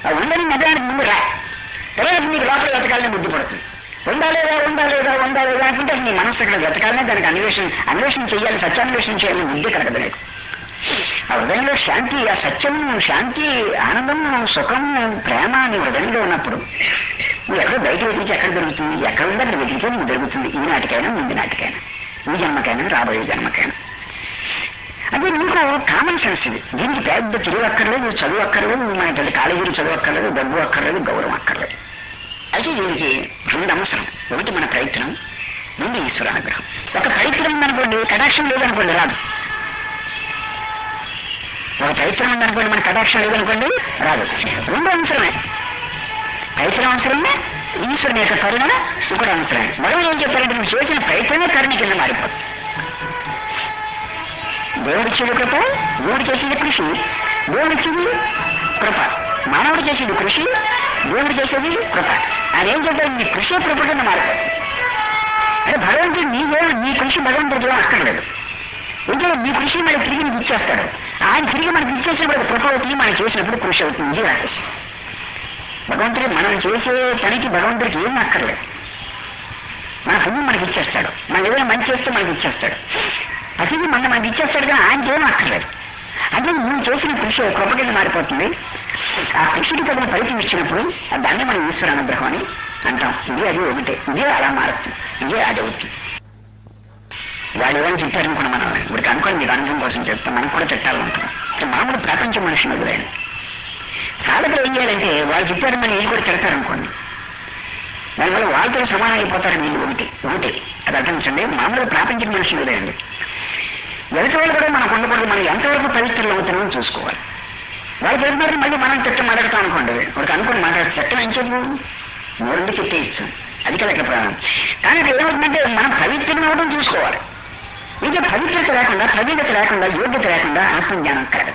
ఆ ఉందని నిజానికి ముందు రా, తర్వాత నీకు లోపల వెతకాలని బుద్ధి పడుతుంది. ఉండాలేదా ఉండాలేదా ఉండాలేదా అనుకుంటే నీ మనస్సు అక్కడ వెతకాలనే దానికి అన్వేషణ అన్వేషణ చేయాలి, సత్యాన్వేషణ చేయాలని బుద్ధి కలగదు నీకు. ఆ హృదయంలో శాంతి, ఆ సత్యము, శాంతి, ఆనందము, సుఖము, ప్రేమ నీ హృదయంలో ఉన్నప్పుడు నువ్వు ఎక్కడో బయట వెతికితే ఎక్కడ దొరుకుతుంది? ఎక్కడ ఉందో అక్కడ వెతికితే నీకు దొరుకుతుంది. ఈ నాటికైనా ముందు నాటికైనా, ఈ జన్మకైనా రాబోయే జన్మకైనా. అంటే నీకు కామన్ సెన్స్ ఇది. దీనికి పెద్ద చదువు అక్కర్లేదు, చదువు అక్కర్లేదు, మన పెద్ద కాలేజీలు చదువు అక్కర్లేదు, డబ్బు అక్కర్లేదు, గౌరవం అక్కర్లేదు. అయితే దీనికి రెండు అవసరం. ఒకటి మన ప్రయత్నం, రెండు ఈశ్వర అనుగ్రహం. ఒక ప్రయత్నం ఉందనుకోండి, కటాక్షం లేదనుకోండి రాదు. ఒక ప్రయత్నం ఉందనుకోండి, మన కటాక్షం లేదనుకోండి రాదు. రెండు అవసరమే. ప్రయత్నం అవసరమే, ఈశ్వరుని యొక్క కరుణ కూడా అవసరమే. మనం ఏం చెప్పారంటే నువ్వు చేసిన ప్రయత్నమే కరుణ కింద మారిపోతుంది. దేవుడు ఇచ్చేది కృప, దేవుడు చేసేది కృషి. దేవుడు ఇచ్చేది కృప, మానవుడు చేసేది కృషి, దేవుడు చేసేది కృప. ఆయన ఏం చెప్పారు? నీ కృషి కృప కింద మారిపోతుంది. అంటే భగవంతుడు నీవే, నీ కృషి భగవంతుడికి ఏం అక్కర్లేదు. ఎందుకంటే నీ కృషి మనకి తిరిగి నీకు ఇచ్చేస్తాడు. ఆయన తిరిగి మనకి ఇచ్చేసినప్పుడు కృప అవుతుంది, మనం చేసినప్పుడు కృషి అవుతుంది. ఇది రహస్యం. భగవంతుడు మనం చేసే పనికి భగవంతుడికి ఏం అక్కర్లేదు. మన పుణ్యం మనకి ఇచ్చేస్తాడు, మనం ఏదైనా మంచి చేస్తే మనకి ఇచ్చేస్తాడు. ప్రతిదీ మన మనకి ఇచ్చేస్తాడు, కానీ ఆయనకి ఏం అక్కర్లేదు. అంటే నువ్వు చేసిన కృషి కృప కింద మారిపోతుంది. ఆ కృషికి తగిన ఫలితం ఇచ్చినప్పుడు దాన్ని మనం ఈశ్వర అనుగ్రహం అని అంటాం. ఇది అది ఒకటే, ఇదే అలా మారుతుంది, ఇదే అది అవుతుంది. వాళ్ళు ఏమైనా చెప్పారనుకున్నా మనం ఇప్పుడు అనుకోని మీకు అనుభవం కోసం చెప్తాం, మనకు కూడా తిట్టాలనుకుంటాం. మామూలు ప్రపంచ మనుషులు వదిలేండి. సాధకులు ఏం చేయాలంటే వాళ్ళు చెప్పారు మనం వీళ్ళు కూడా తిడతారనుకోండి, దానివల్ల వాళ్ళతో సమానం అయిపోతారు. వీళ్ళు ఒకటి ఒకటి అది అర్థించండి. మామూలుగా ప్రాపంచిక మనుషులు వదిలేండి. ఎదుటి వాళ్ళు కూడా మనకు ఉండకూడదు, మనం ఎంతవరకు పవిత్రలు అవుతున్నామో చూసుకోవాలి. వాళ్ళు చెప్తున్నారు మళ్ళీ మనం తిట్టం మాట్లాడతాం అనుకోండి, వాడికి అనుకుని మాట్లాడుతూ చెట్టం ఏం చెప్పు మూడు తిట్టేయచ్చు, అది కదా ఇక్కడ ప్రాణం. కానీ ఇక్కడ ఏమవుతుందంటే మనం పవిత్రం అవ్వడం చూసుకోవాలి. ఇంకా పవిత్రత లేకుండా, పవిత్రత లేకుండా, యోగ్యత లేకుండా ఆత్మజ్ఞానం కలగదు.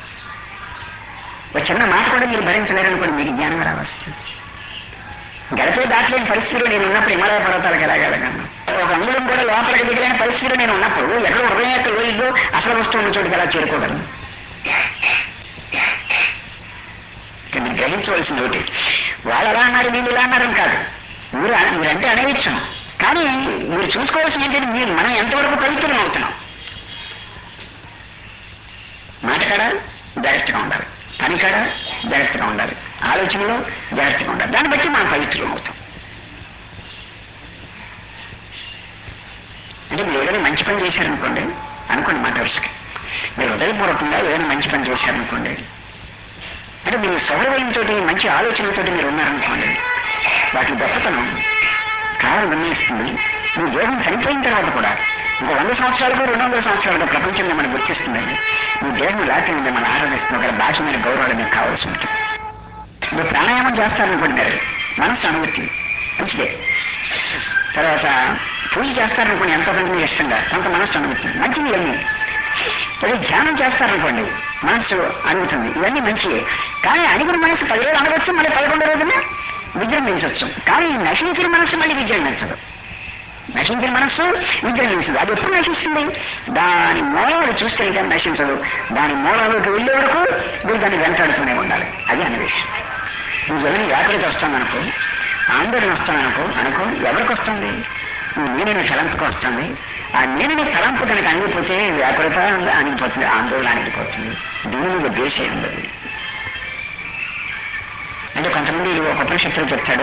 ఒక చిన్న మాట కూడా మీరు భరించలేరనుకోండి, మీకు జ్ఞానం రావస్తుంది. గడిపే దాటలేని పరిస్థితిలో నేను ఉన్నప్పుడు హిమాలయ పర్వతాలకు ఎలాగలగాను? ఒక అంగుళం కూడా లోపలికి దిగలేని పరిస్థితిలో నేను ఉన్నప్పుడు ఎక్కడ హృదయం యొక్క లోయలో అసలు వస్తువున్న చోటుకి ఎలా చేరుకోగలను? మీరు గ్రహించవలసింది ఒకటి, వాళ్ళు ఎలా అన్నారు వీళ్ళు ఇలా అన్నారని కాదు. మీరు మీరంటే అనేయచ్చు, కానీ మీరు చూసుకోవాల్సింది ఏంటంటే మీరు మనం ఎంతవరకు పవిత్రం అవుతున్నాం. మాట కాడ జాగ్రత్తగా ఉండాలి, పని కాడ జాగ్రత్తగా ఉండాలి, ఆలోచనలో జాగ్రత్తగా ఉండాలి. దాన్ని బట్టి మనం పవిత్రం అవుతాం. అంటే మీరు ఏదైనా మంచి పని చేశారనుకోండి, అనుకోండి మాట వరుసకి, మీరు హృదయపూర్వకంగా ఏదైనా మంచి పని చేశారనుకోండి, అంటే మీరు సౌహృదయంతో మంచి ఆలోచనలతో మీరు ఉన్నారనుకోండి, వాటి గొప్పతనం కాలం నిర్ణయిస్తుంది. మీ దేహం చనిపోయిన తర్వాత కూడా ఇంకో వంద సంవత్సరాలకు రెండు వందల సంవత్సరాలుగా ప్రపంచం మిమ్మల్ని గుర్తిస్తుందండి. మీ దేహం లేకపోతే మిమ్మల్ని ఆరాధిస్తుంది, ఒక బాహ్యమైన గౌరవాలు మీకు కావాల్సి ఉంటుంది. మీరు ప్రాణాయామం చేస్తారనుకుంటున్నారు, మనస్సు అనుభూతి మంచిదే. తర్వాత పూజ చేస్తారనుకోండి, ఎంతో కొంత ఇష్టంగా, కొంత మనస్సు అనుభూతుంది, మంచిది. ఇవన్నీ అది ధ్యానం చేస్తారనుకోండి, మనస్సు అనుభూతుంది, ఇవన్నీ మంచివే. కానీ అడిగిన మనస్సు పది రోజులు అనవచ్చు, మళ్ళీ పదకొండు రోజున విజృంభించవచ్చు. కానీ నశించిన మనస్సు మళ్ళీ విజృంభించదు. నశించిన మనస్సు విజృంభించదు. అది ఎప్పుడు నశిస్తుంది? దాని మూలాలు చూస్తే కానీ నశించదు. దాని మూలంలోకి వెళ్ళే వరకు మీరు దాన్ని వెంటాడుతూనే ఉండాలి. అది అన్వేషణ. నువ్వు ఎవరిని వ్యాకులత వస్తామనుకో, ఆందోళన వస్తామనుకో అనుకో ఎవరికి వస్తుంది? నువ్వు నేనైనా తలంపుకు వస్తుంది. ఆ నేనైనా తలంపు కనుక అణిగిపోతే వ్యాకులత అణిగిపోతుంది, ఆందోళన అణిగిపోతుంది. దీని మీద దేశం ఉండదు. అంటే కొంతమంది ఒక ఉపనిషత్తులు చెప్తాడు,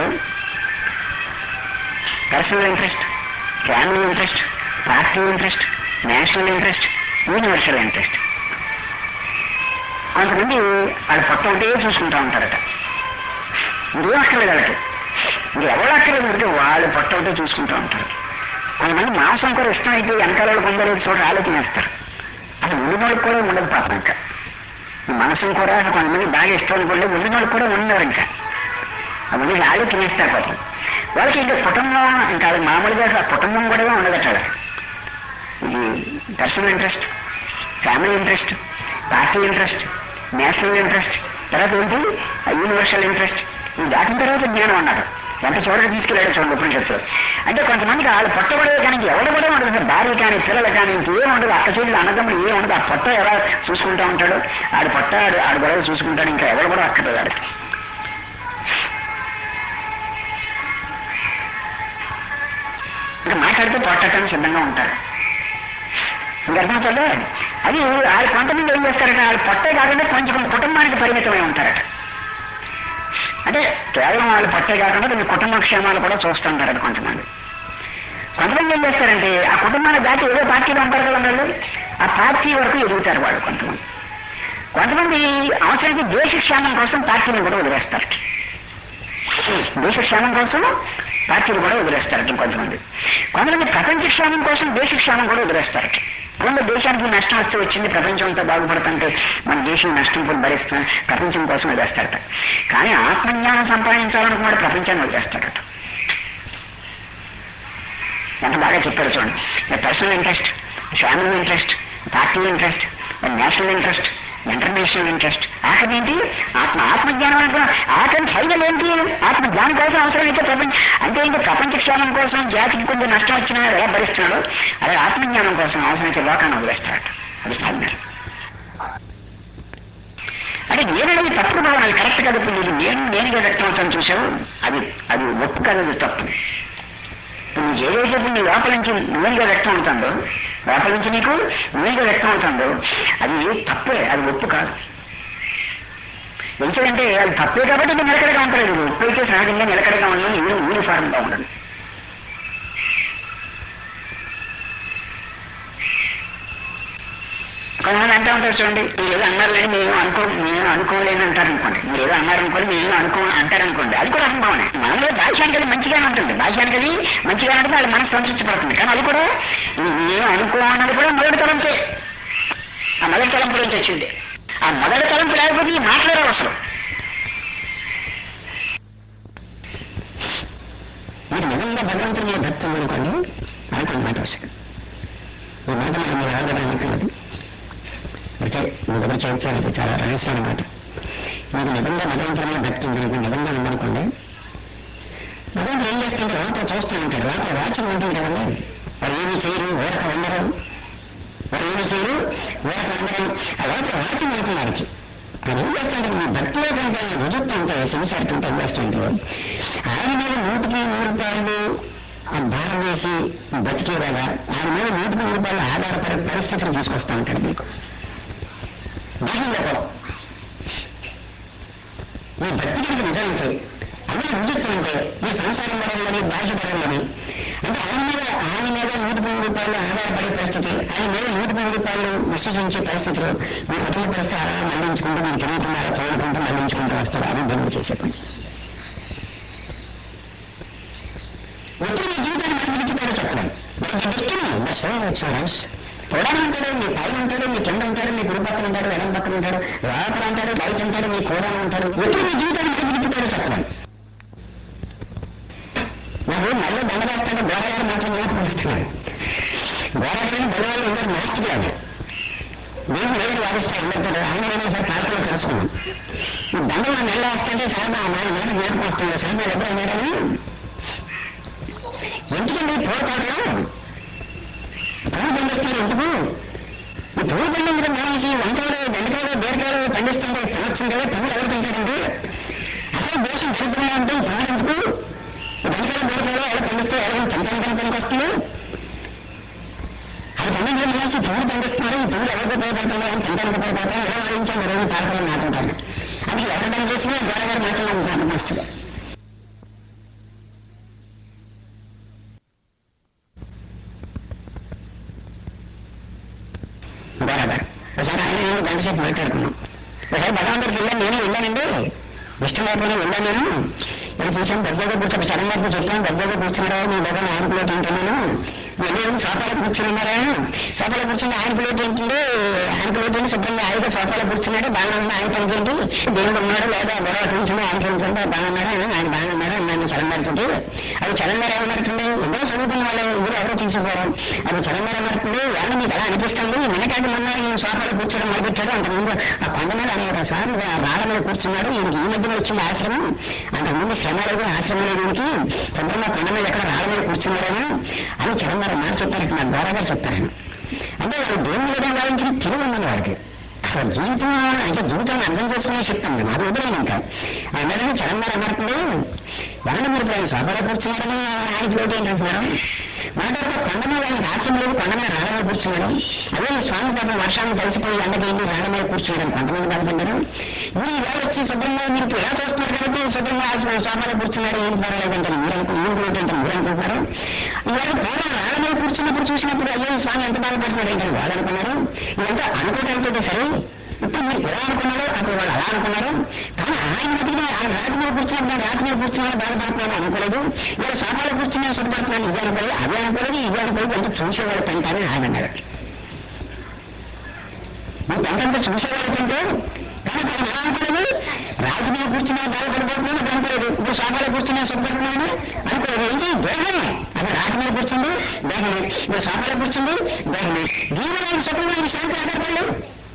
personal interest, family interest, party interest, national interest, universal interest. కొంతమంది వాళ్ళు పొట్ట ఒకటే చూసుకుంటూ ఉంటారట. ఇంకేం అక్కర్లేదు వాళ్ళకి, ఇంక ఎవరు అక్కర్లేదు, అంటే వాళ్ళు పొట్ట ఒకటే చూసుకుంటూ ఉంటారు. కొంతమంది మాంసం కూడా ఇష్టం అయితే వెనకాల కొందరు చోట ఆలోచనేస్తారు. అసలు ఉండినోళ్ళకి కూడా ఉండదు పాపం. ఇంకా ఈ మాంసం కూడా కొంతమంది బాగా ఇష్టం అనుకోండి, ఉండినోళ్ళకి కూడా ఉన్నారు. ఇంకా అవన్నీ ఆలోచనేస్తారు పాపం. వాళ్ళకి ఇంకా కుటుంబం ఇంకా మామూలుగా కుటుంబం కూడా ఉండదట. ఇది personal interest, family interest, party interest, national interest, తర్వాత ఏంటి యూనివర్సల్ ఇంట్రెస్ట్. ఇది దాటిన తర్వాత జ్ఞానం అన్నారు. ఎంత చివరికి తీసుకెళ్ళాడు చూడండి ఉపనిషత్తులు. అంటే కొంతమందికి వాళ్ళు పొట్టబడే కానీ ఎవరు కూడా ఉండదు సార్. భార్య కానీ పిల్లలు కానీ ఇంకేం ఉండదు, అక్క చెల్లి అన్నదమ్ములు ఏం ఉండదు. ఆ పొట్ట ఎలా చూసుకుంటూ ఉంటాడు, ఆడు పొట్ట ఆడు ఆడు గొడవ చూసుకుంటాడు, ఇంకా ఎవరు కూడా అక్కర్లేదు. ఇంకా మాట్లాడితే పొట్టడానికి సిద్ధంగా ఉంటారు. ఇంకా అర్థమవుతుందా? అది వాళ్ళు కొంతమంది ఏం చేస్తారట, వాళ్ళు పొట్టే కాకుండా కొంచెం కుటుంబానికి పరిమితమై ఉంటారట. అంటే కేవలం వాళ్ళు పొట్టే కాకుండా కొన్ని కుటుంబ క్షేమాలు కూడా చూస్తుంటారట కొంతమంది. కొంతమంది ఏం చేస్తారంటే ఆ కుటుంబాన్ని దాటి ఏదో పార్టీలో ఉంటారు కదా వాళ్ళు, ఆ పార్టీ వరకు ఎదుగుతారు వాళ్ళు కొంతమంది. కొంతమంది అవసరానికి దేశక్షేమం కోసం పార్టీని కూడా వదిలేస్తారు. దేశక్షేమం కోసం పార్టీలు కూడా వదిలేస్తారు కొంతమంది. కొంతమంది ప్రపంచ క్షేమం కోసం దేశక్షేమం కూడా వదిలేస్తారు. కొంత దేశానికి నష్టం వస్తే వచ్చింది, ప్రపంచం అంతా బాగుపడుతుంటే మన దేశం నష్టం కూడా భరిస్తాం, ప్రపంచం కోసం వదిలేస్తారట. కానీ ఆత్మజ్ఞానం సంపాదించాలనుకున్నాడు ప్రపంచాన్ని వదిలేస్తాడట. ఎంత బాగా చెప్పారు చూడండి. Personal interest, family interest, party interest, national interest, international interest, ఆఖరి ఏంటి ఆత్మ ఆత్మజ్ఞానం అనుకున్నాం. ఆఖరి ఫైనల్ ఏంటి ఆత్మజ్ఞానం కోసం అవసరమైతే ప్రపంచం అంటే ఏంటి ప్రపంచ క్షేమం కోసం జాతికి కొంచెం నష్టం వచ్చినా ఎలా భరిస్తున్నాడు, అదే ఆత్మజ్ఞానం కోసం అవసరమైతే లోకాన్ని వదిలేస్తాడు. అది ఫైనల్. అంటే నేననేది తప్పుడు భావన, అది కరెక్ట్ కాదు. ఇప్పుడు నీకు నేను నేనుగా వ్యక్తం అవుతాను చూసావు, అది అది ఒప్పు కాదు, అది తప్పు. ఇప్పుడు నీకు ఏదైతే ఇప్పుడు నీ లోపల నుంచి నేనుగా వ్యక్తం అవుతుందో, లోపల నుంచి నీకు నేనుగా వ్యక్తం అవుతుందో అది తప్పే, అది ఒప్పు కాదు. ఎందుకంటే అది తప్పే కాబట్టి ఇది నిలకడగా ఉంటుంది. ఒప్పు అయితే సహజంగా నిలకడగా ఉండడం, ఏదో యూనిఫార్మ్గా ఉండదు. కొంతమంది అంటూ ఉంటారు చూడండి, మీరు ఏదో అన్నారు కానీ మేము అనుకో మేము అనుకోలేని అంటారు అనుకోండి. మీరు ఏదో అన్నారు అనుకోని మేము అనుకో అంటారు అనుకోండి, అది కూడా అనుభవమే. మనలో భాష్యానికి అది మంచిగానే ఉంటుంది, భాష్యానికి అది మంచిగానే ఉంటుంది, వాళ్ళ మనసు సంతృప్తిపడుతుంది. కానీ అది కూడా మేము అనుకో అన్నది కూడా మొదటి తలంపే. ఆ మొదటి తలంపు నుంచి వచ్చింది. ఆ మొదటి తలంపు లేకపోతే ఈ మాట్లాడారు అసలు. మీరు నిజంగా భగవంతుని మీద భక్తి అనుకోండి, అనుకోండి మాట వస్తుంది. ఈ మాట మనం మీరు ఎవరు అనుకున్నది అంటే మీ దగ్గర చదువుతారు, చాలా రహస్యం అన్నమాట. మీకు నిజంగా భగవంతుని మీద భక్తి ఉంది, నిజంగా ఉందనుకోండి, భగవంతుడు ఏం చేస్తుంటే లోపల చూస్తూ ఉంటాడు. లోపల వాక్యం ఉంటుంది కదండి, వారు ఏమి చేయరు, ఊరక ఉండరు, వారు ఏమి చేయరు, ఊరక ఉండరు. ఆ లోపల వాక్యం ఉంటుంది వారికి. అది ఏం చేస్తుంటే మీ భక్తిలో కనుక రుజుతూ ఉంటాయి, సంసారికంటే ఏం చేస్తుంటే ఆయన మీద నూటికి నూరు రూపాయలు ఆ భారం వేసి బతికేలాగా ఆయన మీద నూటికి నూరు రూపాయలు ఆధారపడే పరిస్థితులు తీసుకొస్తూ ఉంటాడు మీకు. బాహ్యంలో కూడా మీ భక్తి కనుక నిజానికి అన్నీ రుజుతుంటే ఈ సంసారం పడంలోని బాహ్య పడంలోని అంటే ఆయన మీద ఆయన మీద నూటి మూడు రూపాయలు ఆధారపడే పరిస్థితి, ఆయన మీద నూటి మూడు రూపాయలు విశ్వసించే పరిస్థితులు మీ కుటుంబ పరిస్థితి అలా మళ్లించుకుంటూ మీరు తెలియకుండా అలా తోడుకుంటూ మళ్లించుకుంటూ వస్తారు. అది దేవుడు చేసే పని. ఎప్పుడు మీ జీవితాన్ని మళ్లించుతాడో చెప్పడం ఇన్సూరెన్స్ చూడాలని ఉంటాడు, మీ పైన ఉంటాడు, మీ కింద ఉంటాడు, మీ గుడి పక్కన ఉంటాడు, ఎడం పక్కన ఉంటాడు, లోపల ఉంటాడు, బయట ఉంటాడు, మీ కూడా ఉంటాడు. ఎప్పుడు మీ జీవితాన్ని మళ్లించుతాడో చెప్పడం. నాకు మళ్ళీ దండవేస్తాడు గోడగారు మాత్రం జ్ఞాపకం. గోడగారిని దండవాళ్ళు ఉండరు, నాస్తికులు అది. నేను లేదని వాదిస్తాను అందరితో. ఆయన నేను సార్ పార్టీలో కలుసుకున్నాను. ఈ దండలు నెల వస్తుంటే సార్ నా మాట జ్ఞాపకం వస్తుంది. సార్ మీరు ఎప్పుడు అన్నారని ఎందుకండి పోరాటంలో పువ్వు పండిస్తున్నారు ఎందుకు? ఈ పువ్వు పండించడం మానేసి వంకాయలు, బెండకాయలు, బీరకాయలు పండిస్తుంటే తినొచ్చింది కదా, పువ్వులు ఎవరు తింటారండి? అసలు దేశం దరిద్రంగా ఉంటే ఈ పువ్వులు ఎందుకు? ఈ బెండకాయలు, బీరకాయలు ఎవరు పండిస్తే ఎవరైనా తింటానికి పనికి వస్తుంది? అది పండించడం మానేసి పువ్వులు పండిస్తున్నారు, ఈ పువ్వులు ఎవరికి ఉపయోగపడుతుంది అని తింటానికి ఉపయోగపడతాయి. ఎలా వాడించాం మరో పాలకులు మాట్లాడతారు. అది ఎవరు పని చేసినా గోడగారు మాత్రం నాకు జ్ఞాపకం వస్తుంది. బరాబర్ ఒకసారి ఆయన నేను గంట సేపు మాట్లాడుకున్నాం. ఒకసారి భగవంతుడికి వెళ్ళాను, నేనే వెళ్ళానండి, ఇష్టం లేకపోయినా వెళ్ళాను. నేను నేను చూసాను దగ్గరగా కూర్చొని శరణార్థి చెప్పాను, దగ్గరగా కూర్చున్నారా మీ దగ్గర ఆయన ప్లేట్ ఏంటన్నాను. వెళ్ళేది సోఫాలో కూర్చున్నారా, సోఫాలో కూర్చుని ఆయన ప్లేట్ ఏంటంటే ఆయన ప్లేట్ ఏంటి శుభ్రంగా ఆయన సోఫాలో కూర్చున్నాడు, బాగా ఉంది ఆయన పనికేంటి, దేవుడు ఉన్నాడు లేదా గొడవ కూర్చుని ఆయన పనికంటే బాగున్నారా, ఆయన బాగున్నారా నన్ను చరణార్థుంది. అది చరణారు ఏమన్నట్టుంది, ఎంతో చదువుకున్న వాళ్ళు ఊరు ఎవరో తీసుకోవడం, అది చరణారు ఏమన్నట్టుంది. వాళ్ళ మీకు ఎలా అనిపిస్తుంది, నిన్నకాటి మొన్న ఈ సోఫాలో కూర్చోడం మొదలుపెట్టాడు, అంతకుముందు ఆ కొండ మీద అనేక సార్లు ఆ రాళ్ళ మీద కూర్చున్నాడు. ఈయనకి ఈ మధ్యన వచ్చింది ఆశ్రమం, అంతకుముందు శ్రమ లేదు ఆశ్రమం లేదు, ఈయనకి శుభ్రంగా కొండ మీద ఎక్కడ రాళ్ళ మీద కూర్చున్నాడని అని చరణారు మాట చెప్పారు. నా ద్వారాగా చెప్పాను. అంటే వాళ్ళు దేవుని మీద భావించిన తెలివి ఉన్నది వాడికి. అసలు జీవితం అంటే జీవితాన్ని అర్థం చేసుకునే శక్తి ఉంది, అది వదిలేను. ఇంకా అందరినీ చరణారు అన్నప్పుడు ఎవరైనా మీరు ఆయన సోఫాలో కూర్చున్నారని ఆయన ప్లేట్ ఏంటంటున్నారు. మాట్లాడితే కొండ మీద ఆయన రాజ్యం లేదు, కొండ మీద రాళ్ళ మీద కూర్చున్నాడు. అదే స్వామి పాపం వర్షాన్ని కలిసిపోయి ఎండకేంటి రాళ్ళ మీద కూర్చున్నాడు, కొంతమంది కనుకుంటారు. మీరు ఇలా వచ్చి శుభ్రంగా మీరు ఇలా చూస్తున్నారు కాబట్టి శుభ్రంగా సోఫాలో కూర్చున్నారు, ఏం పర్వాలేదంటారు మీరు అనుకో ఏంటంటే మీరు అనుకుంటున్నారు. ఇవాళ పూర్వం రాళ్ళ మీద కూర్చున్నప్పుడు చూసినప్పుడు అయ్యో స్వామి ఎంత బాధపడుతున్నారు ఏంటంటే వాళ్ళు అనుకున్నారు. ఇదంతా అనుకోవడం సరే, ఇప్పుడు మీరు ఎలా అనుకున్నారు, అప్పుడు వాళ్ళు అలా అనుకున్నారు. కానీ ఆయన బతికి ఆయన రాజు మీద కూర్చున్నప్పుడు రాజు మీద కూర్చున్నాడు బాధపడుతున్నాను అనుకోలేదు, ఇలా సోఫాలో కూర్చున్నా సుఖపడుతున్నాను ఇది అనుకోలేదు, అదే అనుకోలేదు ఇది అనుకోలేదు, అంటే చూసేవాళ్ళు పెంటారని ఆయన అన్నారు. మీ పెంటంతా చూసేవాళ్ళు కంటే కానీ ఆయన ఎలా అనుకోలేదు, రాజు మీద కూర్చున్నా బాధపడిపోతున్నాను అది అనుకోలేదు, ఇప్పుడు సోఫాలో కూర్చున్నా సుఖపడుతున్నాను అనుకోలేదు. ఇది దేహమే, అది రాజు మీద కూర్చుంది దేహమే, ఇప్పుడు సోఫాలో కూర్చుంది దేహమే. దీని ఆయన సుఖమైన శాంతి ఆధారపడలేదు.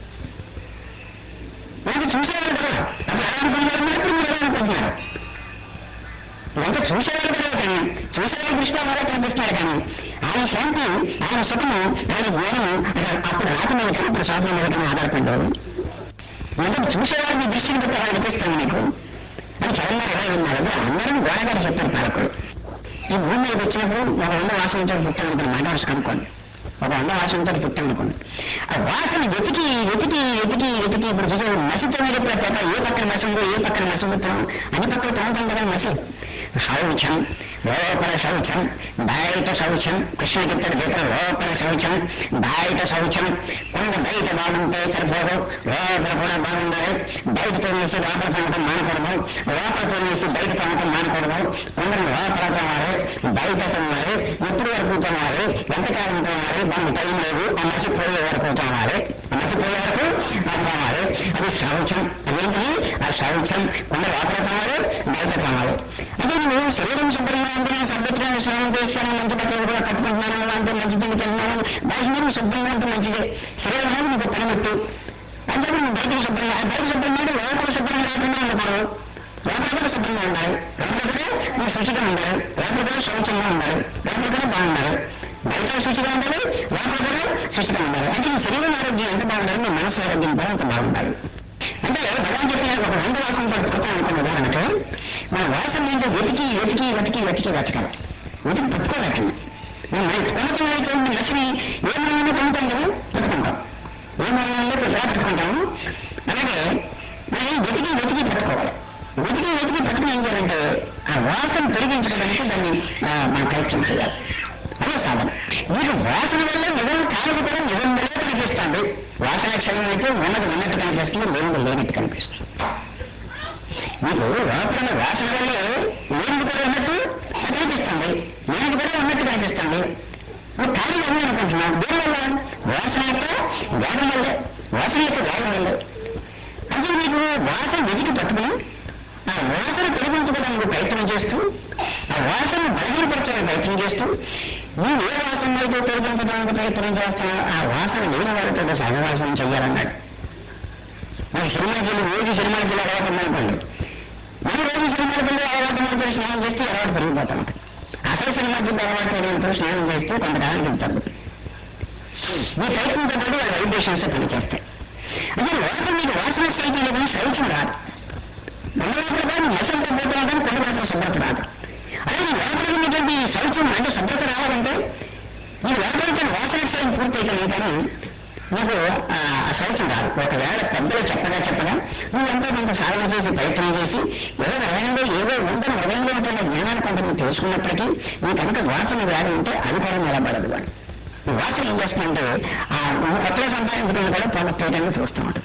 నాకు చూసేవాళ్ళు కదా అప్పుడు ఎలా అనుకుంటున్నారు, మీరు ఎలా అనుకుంటున్నారు. ఇదంతా చూసేవాళ్ళు కదా, కానీ చూసేవాళ్ళు దృష్టిలో వల్ల కనిపిస్తున్నారు. కానీ ఆయన శాంతి ఆయన సుఖము ఆయన జ్ఞానము అప్పుడు రాక మీద కానీ ఇప్పుడు స్వాతంత్రం మీద కానీ ఆధారపడ్డారు. ఇదంతా చూసేవాళ్ళు దృష్టిని బట్టి అలా అనిపిస్తాను మీకు అని చరణ్ ఎలా ఉన్నారు. అందరూ గోడగారు చెప్పారు పాలకులు. ఈ భూమి మీదకి వచ్చినప్పుడు ఒక వంద వాసనతో పుట్టాలనుకున్న మాట వాసు కనుక్కోండి, ఒక వంద వాసనతో పుట్టాలనుకోండి. ఆ వాసన వెతికి వెతికి వెతికి వెతికి ఇప్పుడు చూసే మసితో మీద తప్ప ఏ పక్కన మసిందో ఏ పక్కన మసుగుతాం అన్ని పక్కన తొమ్మిది కదా మసి. శౌచం లోపల శౌచం బయట శౌచం, కృష్ణ చెప్తాడు గీతలో లోపల శౌచం బయట శౌచం. కొంత బయట బాగుంటే సరిపోదు, లోపల కూడా బాగుండాలి. బయట తోనేసి లోపల తొమ్మటం మానకూడదు, లోపల తోనేసి బయట తొమ్మటం మానకూడదు. కొందరు లోపల తోమాలి బయట తోమాలి, ఎప్పుడు వరకు తోమాలి, ఎంతకాలం తోమాలి, దానికి టైం లేదు. ఆ మసిపోయే వరకు తోమాలి, మసిపోయే వరకు తోమాలి. అది శౌచం. అదేంటి ఆ శౌచం? కొందరు లోపల తోమాలి బయట తోమాలి. అదే నువ్వు శరీరం శుభ్రంగా ఉంటే సభ్యత్వాన్ని స్నానం చేస్తాను, మంచి బట్టలు కూడా కట్టుకుంటున్నాను అంటే మంచి తిండి తింటున్నాను, బాహ్యం శుభ్రంగా ఉంటే మంచిదే. శరీరం అనేది నీకు పనిముట్టు. అంటే నువ్వు బయటకు శుభ్రంగా బయట శుభ్రంగా అంటే లోపల శుభ్రంగా లేకుండా ఉండకూడదు, లోపల కూడా శుభ్రంగా ఉండాలి, లోపల కూడా నువ్వు శుచిగా ఉండాలి, లోపల కూడా శౌచంగా ఉండాలి, లోపల కూడా బాగుండాలి. బయట శుచిగా ఉండాలి, లోపల కూడా శుచిగా ఉండాలి. అంటే నీ శరీరం ఆరోగ్యం ఎంత బాగుండాలి, నీ మనసు ఆరోగ్యం కూడా అంత బాగుండాలి. అంటే భగవాన్ చెప్పిన ఒక వంద వాసన పడిపోతాం అనుకున్న ఉదాహరణతో మన వాసన ఏంటో వెతికి వెతికి వెతికి వెతికి వెతకాలి, వెతికి పట్టుకోవాలి. మనం కొనుక్కున్న నచ్చిని ఏమైనా తొమ్ముతాం కదా పట్టుకుంటాం, ఏమైనా ఎలా పట్టుకుంటాము. అలాగే మనం వెతికి వెతికి పట్టుకోవాలి. వెతికి వెతికి పట్టుకుని ఏం చేయాలంటే ఆ వాసన తొలగించడానికి దాన్ని మనం ప్రయత్నం చేయాలి. అదే సాధన. మీకు వాసన వల్ల నిజం కానిది కూడా నిజం వల్లే కనిపిస్తుంది. వాసన క్షణం అయితే ఉన్నది ఉన్నట్టు కనిపిస్తుంది, లేనిది లేనట్టు కనిపిస్తుంది. మీకు లోపల వాసన వల్లే లేనిది కూడా ఉన్నట్టు కనిపిస్తుంది, లేనిది కూడా ఉన్నట్టు కనిపిస్తుంది. నువ్వు ఖాళీ అన్నీ అనుకుంటున్నావు. దేనివల్ల? వాసన యొక్క వేగం వల్లే, వాసన యొక్క వేగం వల్లే. అంటే మీకు వాసన వెతికి పట్టుకుని ఆ వాసన తొలగించుకోవడానికి ప్రయత్నం చేస్తూ ఆ వాసన బలహీనపరచడానికి ప్రయత్నం చేస్తూ నువ్వు ఏ వాసన అయితే తొలగించడానికి ప్రయత్నం చేస్తున్నావు ఆ వాసన లేని వాళ్ళతో సహవాసన చెయ్యాలన్నాడు. మన సినిమాకి వెళ్ళి రోజు సినిమాకి వెళ్ళి అలవాటు ఉందనుకోండి, మన రోజు సినిమాకి వెళ్ళి అలవాటు ఉంటే స్నానం చేస్తే అలవాటు పెరిగిపోతాం. అసలు సినిమాకి వెళ్ళి అలవాటు పెరిగినప్పుడు స్నానం చేస్తే కొంతకాలం తగ్గుతుంది. మీ ప్రయత్నంతో పాటు ఆ వైబ్రేషన్స్ పనిచేస్తాయి. అంటే లోపల మీకు వాసన సైతం లేదని శౌచం రాదు. మనలోపల కానీ మసంతో పోతున్నా కానీ కొన్ని మాత్రం శుభ్రత రాదు. అలాగే లోపల ఉన్నటువంటి శౌచం అంటే శుభ్రత రావాలంటే ఈ లోపల వాసన స్థాయి పూర్తయితే కానీ నీకు ఆ శౌచం రాదు. ఒకవేళ పెద్దలు చెప్పగా చెప్పగా నువ్వు ఎంతో కొంత సాధన చేసి ప్రయత్నం చేసి ఏదో హృదయంలో ఏదో ఉందని హృదయంలో ఉంటున్న జ్ఞానాన్ని కొంత నువ్వు తెలుసుకున్నప్పటికీ నీ కనుక వాసన వ్యాధి ఉంటే అది కూడా నిలబడదు. వాడు ఈ వాసన ఏం చేస్తుందంటే ఆ నువ్వు కొత్తగా సంపాదించడం కూడా పోగొట్టేయడానికి చూస్తూ ఉంటుంది.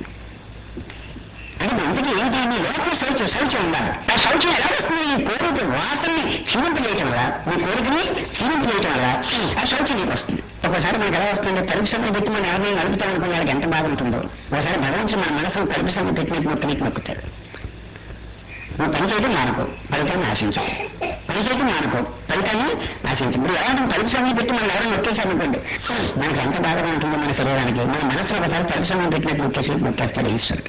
అంటే అందుకే ఏంటి నీ లోపల శౌచం శౌచం ఉండాలి. ఆ శౌచం ఎలా వస్తుంది? ఈ కోరిక వాసనని క్షీణింపజేయటం వల్ల, నీ కోరికని క్షీణింపజేయటం వల్ల ఆ శౌచం నీకు వస్తుంది. ఒకసారి మనకు ఎలా వస్తుంది? తలుపు సమయం పెట్టి మనం ఎవరిని నడుపుతాం అనుకున్న వాళ్ళకి ఎంత బాధ ఉంటుందో. ఒకసారి భగవంతుడు మన మనసును తలుపు సమయం పెట్టినట్టు నొక్కి నొక్కుతాడు. నువ్వు పని చేయడం మానుకో, ఫలితాన్ని ఆశించు. పని చేయడం మానుకో, ఫలితాన్ని ఆశించు. ఇప్పుడు ఎలా తలుపు సమయం పెట్టి మనం ఎవరైనా నొక్కేసాం అనుకోండి, మనకి ఎంత బాధగా ఉంటుందో మన శరీరానికి. మన మనసులో ఒకసారి తలుపు సమయం పెట్టినట్టు నొక్కేసి నొక్కేస్తాడు ఈశ్వరుడు.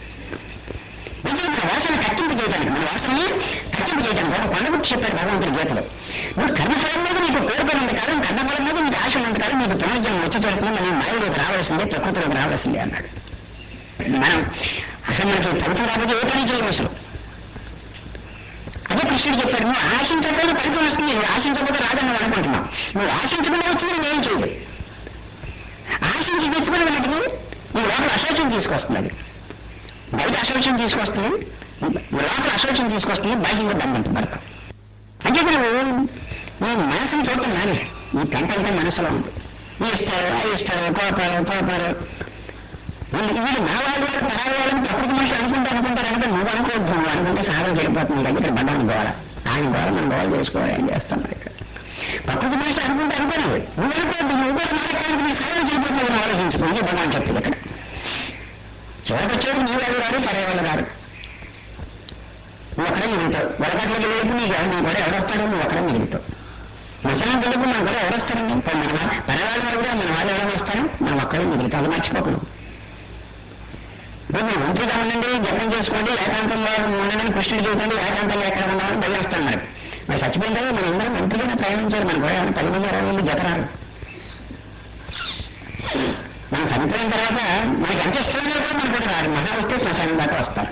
మన వాసన కట్టింపు చేయడానికి, మన వాసనని కట్టింపు చేయడానికి ఒక కొండగుర్తి చెప్పాడు భగవంతుడి గీతలో. నువ్వు కర్మఫలం మీద నీకు కోరుకున్నంత కాలం, కర్మఫలం మీద నీకు ఆశ ఉన్నంత కాలం నీకు పునర్జన్మ వచ్చి చేరుతున్నా మనం మాయలోకి రావాల్సిందే, ప్రకృతిలోకి రావాల్సిందే అన్నాడు. మనం అసలు మనకి ఫలితం రాకపోతే ఏ పని చేయము అసలు. అదే కృష్ణుడు చెప్పాడు, నువ్వు ఆశించకపోతే ఫలితం వస్తుంది, నువ్వు ఆశించకపోతే రాదని అనుకుంటున్నావు. నువ్వు ఆశించకుండా వచ్చింది నేను చేయదు. ఆశించి తెచ్చుకుని వాటికి నీ లోపల అశోచం తీసుకొస్తుంది. అది బయట అశోచం తీసుకొస్తుంది, లోపల అశోచం తీసుకొస్తుంది, బాహ్యంగా బంధం పడతాం. అంటే నువ్వు నేను మనసును చూడటం నాని ఈ పెంటంటే మనసులో ఉంది. ఈ ఇస్తారు ఆ ఇస్తారు కోపాలు కోపాలు వీళ్ళు నా వాళ్ళు నా వాళ్ళని ప్రకృతి మనిషి అనుకుంటూ అనుకుంటారు అంటే నువ్వు అనుకోవద్దు. నువ్వు అనుకుంటే సాధన జరిగిపోతుంది. దగ్గర బంధం గోడ ఆయన గోడ మనం గోడ చేసుకోవాలి ఏం చేస్తాం. ఇక్కడ ప్రకృతి మనిషి అనుకుంటే అనుకోలేదు. నువ్వు అనుకోవద్దు. నువ్వు కూడా మాట్లాడుతూ నీ సాధన జరిగిపోతుంది. నువ్వు ఆలోచించుకోండి భగవాన్ చెప్పింది ఇక్కడ. చివరికి వచ్చేది నీ వాళ్ళు రారు, పరే వాళ్ళు రారు. నువ్వు ఒకడే మిగులుతావు. వరకట్లకి వెళ్ళి నీకు నీ కూడా ఎవరొస్తాడో నువ్వు ఒకడే మిగులుతావు. ముసలం తెలుగు మనం కూడా ఎవరొస్తారండి? మన పరే వాళ్ళు కూడా మన వాళ్ళు ఎవరైనా వస్తారు, మనం ఒక్కడే మిగులుతాం. అది మర్చిపోకూడదు. ఇప్పుడు మీరు మంత్రిగా ఉండండి, జపం చేసుకోండి, ఏకాంతంగా ఉండండి, కృష్ణుడు చూడండి, ఏకాంతంగా ఎక్కడ ఉండాలని బయలుస్తాం. మరి మరి చచ్చిపోయిన తర్వాత మనం అందరం మంత్రిగా ప్రయాణించాలి. మన కూడా పది మంది ఇరవై మంది జతరాలు. మనం చనిపోయిన తర్వాత మనకి ఎంత ఇష్టమైన కూడా మనకు కూడా రాదు. మహా వస్తే శ్మశానం దాకా వస్తారు.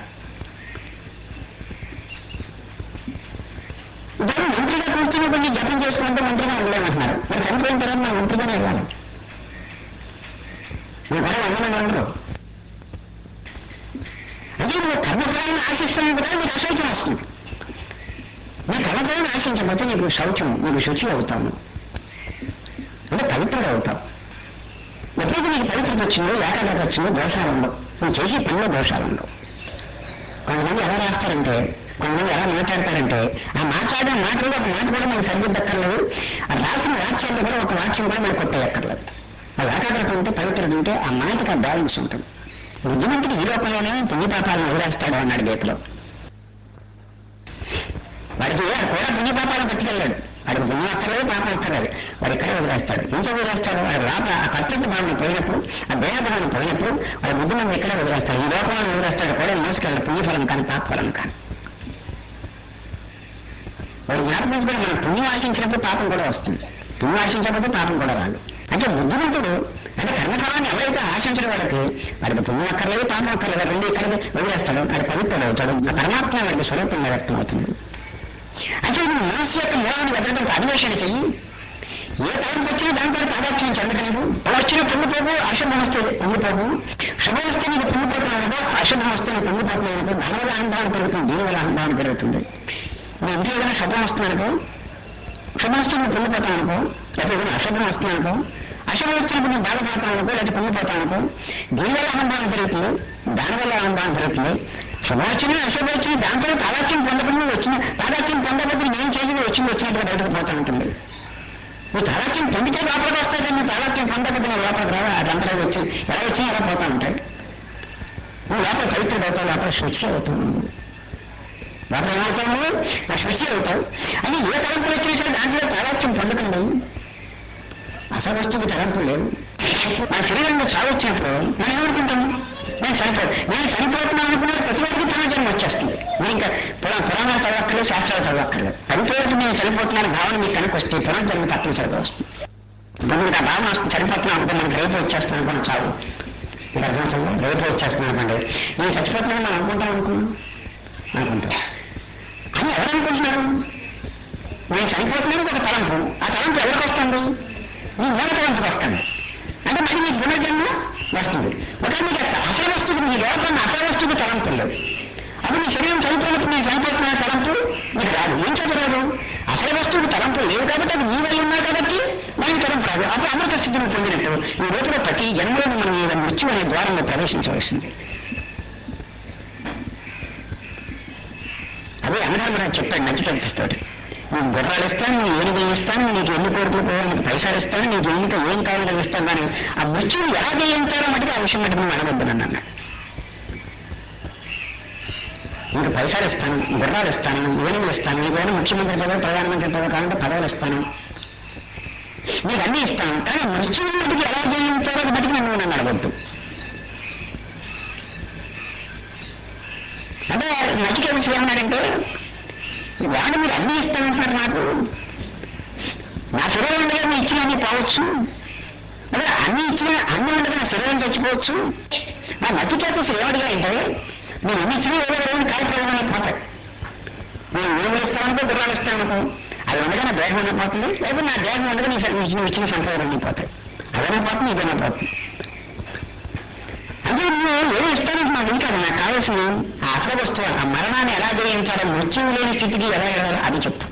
ఇప్పుడు మంత్రిగా కూర్చుని కొన్ని జపం చేసుకుంటే మంత్రిగా ఉండలేమంటున్నారు. మరి చనిపోయిన తర్వాత మనం మంత్రిగానే ఇవ్వాలి. మన కూడా ఉండమని ఉండరు. అంటే నువ్వు కర్మఫలాన్ని ఆశిస్తున్నావు కదా, నీకు అశౌచం వస్తుంది. నీ కర్మఫలాన్ని ఆశించకపోతే నీకు శౌచం, నీకు శుచి అవుతాము, అంటే పవిత్రుడు అవుతావు. ఎప్పుడైతే నీకు పవిత్రత వచ్చిందో, ఏకాగ్రత వచ్చిందో దోషాలు ఉండవు. నువ్వు చేసే పనిలో దోషాలు ఉండవు. కొంతమంది ఎలా రాస్తారంటే, కొంతమంది ఎలా మాట్లాడతారంటే, ఆ మాట్లాడిన మాటలో ఒక మాట కూడా మనకు సరిదిద్దక్కర్లేదు. ఆ రాసిన వాక్యాల్లో కూడా ఒక వాక్యం కూడా మనకు కొట్టేయక్కర్లేదు. ఆ ఏకాగ్రత ఉంటే, పవిత్రత ఉంటే ఆ మాటకు ఆ బ్యాలెన్స్ ఉంటుంది. బుద్ధిమంతుడు ఈ లోపంలోనే పుణ్యపాపాలను వదిలేస్తాడు అన్నాడు గీతలో. వాడికి కూడా పుణ్యపాపాలను పట్టుకెళ్ళాడు. వాడికి పుణ్యం అక్కర్లేదు, పాపం అక్కర్లేదు. వాడు ఇక్కడే వదిలేస్తాడు. ఇంట్లో వదిలేస్తాడు. వాడు లోపల ఆ కర్తవ్య భావన పోయినప్పుడు, ఆ దేహ భావన పోయినప్పుడు వాడు బుద్ధిమంది ఇక్కడే వదిలేస్తాడు. ఈ లోపలను వదిలేస్తాడు కూడా మోసుకెళ్ళాడు. పుణ్యఫలం కానీ పాపఫలం కానీ వాడు జ్ఞాపకం. మనం పుణ్యం ఆశించినప్పుడు పాపం కూడా వస్తుంది, పుణ్యం ఆశించకపోతే పాపం కూడా రాదు. అంటే బుద్ధిమంతుడు అంటే కర్మఫలాన్ని ఎవరైతే ఆశించిన వాడికి వాడికి పుణ్యం అక్కర్లేదు, పాపం అక్కర్లేదు, రెండు ఇక్కడ వదిలేస్తాడు. వాడు పవిత్రుడు అవుతాడు. ఆ పరమాత్మ వాడికి స్వరూపంగా వ్యక్తం అవుతుంది. అంటే నువ్వు మనస్సు యొక్క మూలాన్ని వెతకడానికి అన్వేషణ చెయ్యి. ఏ తలంపు వచ్చినా దాంతో తాదాత్మ్యం చెందగలదు. వచ్చిన పొంగిపోకు, అశుభం వస్తే పొంగిపోకు. శుభం వస్తే నీకు పొంగిపోతున్నానుకో, అశుభం వస్తే నీకు పొంగిపోతున్నానుకో. దానివల్ల అహంభావం పెరుగుతుంది, దీనివల్ల అహంభావం పెరుగుతుంది. నీ ఇంట్లో ఏదైనా శుభం వస్తున్నానుకో, శుభం వస్తే నువ్వు పొంగిపోతానుకో, లేకపోతే ఏదైనా అశుభం వస్తున్నానుకో, అశుభం వచ్చినప్పుడు నువ్వు బాధపడతానుకో, లేకపోతే పొంగిపోతానుకో. దీనివల్ల అహంభావం పెరుగుతుంది, దానివల్ల అహంభావం పెరుగుతుంది. శుభం వచ్చినా అశుభం వచ్చినా దాంట్లో తాదాత్మ్యం పొందకుండా వచ్చిన తాదాత్మ్యం పొందకపోతే నేను చేసి వచ్చింది వచ్చినట్టుగా బయటకు పోతూ ఉంటుంది. నువ్వు తాదాత్మ్యం పొందితే లోపలికి వస్తాయి, నువ్వు తాదాత్మ్యం పొందకపోతే నువ్వు లోపలికి రావా. అదంతా వచ్చి ఎలా వచ్చినా ఎలా పోతూ ఉంటాయి. నువ్వు లోపల పవిత్రుడు అవుతావు, లోపల శుచి అవుతావు. లోపల ఏమవుతావు? నా శుచి అవుతావు. అని ఏ తలంపులు వచ్చినా సరే దాంట్లో తాదాత్మ్యం పొందకండి. అసలు వస్తువుకి తలంపులు లేవు. మన శరీరంలో చావు వచ్చినప్పుడు మనం ఏమనుకుంటాము? నేను చనిపో నేను చనిపోతున్నాను అనుకున్నాను. ప్రతి ఒక్కరికి పునర్జన్మ వచ్చేస్తుంది. నేను ఇంకా పురా పురాణాలు చదవక్కర్లేదు, శాస్త్రాలు చదవక్కర్లేదు. చనిపోయేది నేను చనిపోతున్నాను భావన మీకు కనుక వస్తే పునర్జన్మ తప్పనిసరిగా వస్తుంది. ఇప్పుడు మీకు ఆ భావన వస్తుంది, చనిపోతున్నాను అనుకో, మనకి రేపు వచ్చేస్తున్నాను అనుకున్న చావు మీకు అర్థమవుతుంది. రేపు వచ్చేస్తున్నాను అనుకోండి, నేను చచ్చిపోతున్నాను మనం అనుకుంటాం అనుకున్నాను అనుకుంటాం అని ఎవరు అనుకుంటున్నారు? నేను చనిపోతున్నాను ఒక తలంపు. ఆ తలంపు ఎవరికి వస్తుంది? నీ మూల తలంపుకి వస్తుంది. అంటే మరి మీకు పునర్జన్మ వస్తుంది. ఒకటి మీకు అసలు వస్తువు మీ లోపల అసలు వస్తువుకి తలంపులు లేవు. అప్పుడు మీ శరీరం చనిపోయినప్పుడు నేను చనిపోతున్న తలంపు మీకు రాదు. ఏం చదవరాదు? అసలు వస్తువుకి తలంపులు లేవు కాబట్టి అది మీ వల్ల ఉన్నాయి కాబట్టి మనకి తలంపు రాదు. అప్పుడు అమృత స్థితిని పొందినట్టు ఈ లోపల ప్రతి జన్మలను మనం ఈ మృత్యు అనే ద్వారంలో ప్రవేశించవలసింది. అదే అమరామరాజు చెప్పాడు నచికేతస్తోటి. నీకు గుర్రాలు ఇస్తాను, నీ ఏనుగులు ఇస్తాను, నీకు ఎన్ని కోరికలు పోవాలని పైసలు ఇస్తాను, నీకు ఎన్నిక ఏం కావాలని ఇస్తాను. కానీ ఆ మృత్యువు ఎలా జయించాలో మటుకు ఆ విషయం మటుకు నువ్వు అడగొద్దునని అన్నాడు. నీకు పైసలు ఇస్తాను, గుర్రాలు ఇస్తాను, ఏనుగులు ఇస్తాను, నీకు ఏమైనా ముఖ్యమంత్రి పదవి, ప్రధానమంత్రి పదవి కావాలంటే పదవులు ఇస్తాను, నీకు అన్నీ ఇస్తాను. కానీ మృత్యువు మటుకు ఎలా జయించాలో అది మటుకు నువ్వు నన్ను అడగొద్దు. అంటే నచికేత ఏమన్నాడంటే, వాడు మీరు అన్నీ ఇస్తానంటున్నారు, నాకు నా శరీరం ఉండగా మీ ఇచ్చిన అన్నీ పోవచ్చు, అదే అన్ని ఇచ్చిన అన్ని ఉండగా నా శరీరం చచ్చిపోవచ్చు. నా నచికేత ఏమడిగా అంటే, నేను అన్ని ఇచ్చిన ఏదో ఏమైనా కార్యక్రమాలు పోతాయి. నేను ఏమి ఇస్తానుకో గుర్రాలు ఇస్తానుకో అది ఉండగా నా దేహం ఉండిపోతుంది, లేకపోతే నా దేహం ఉండగా నీ నువ్వు ఇచ్చిన సంపాదన ఉండిపోతాయి. అదనే పోతుంది, ఇదనే పోతుంది. అంటే నువ్వు ఏమి ఇస్తానికి నాకు ఇంకా నాకు కావాల్సిన ఆ అసలు వస్తువు, ఆ మరణాన్ని ఎలా జయించాలో, మృత్యువు లేని స్థితికి ఎలా వెళ్ళాలో అది చెప్తాను.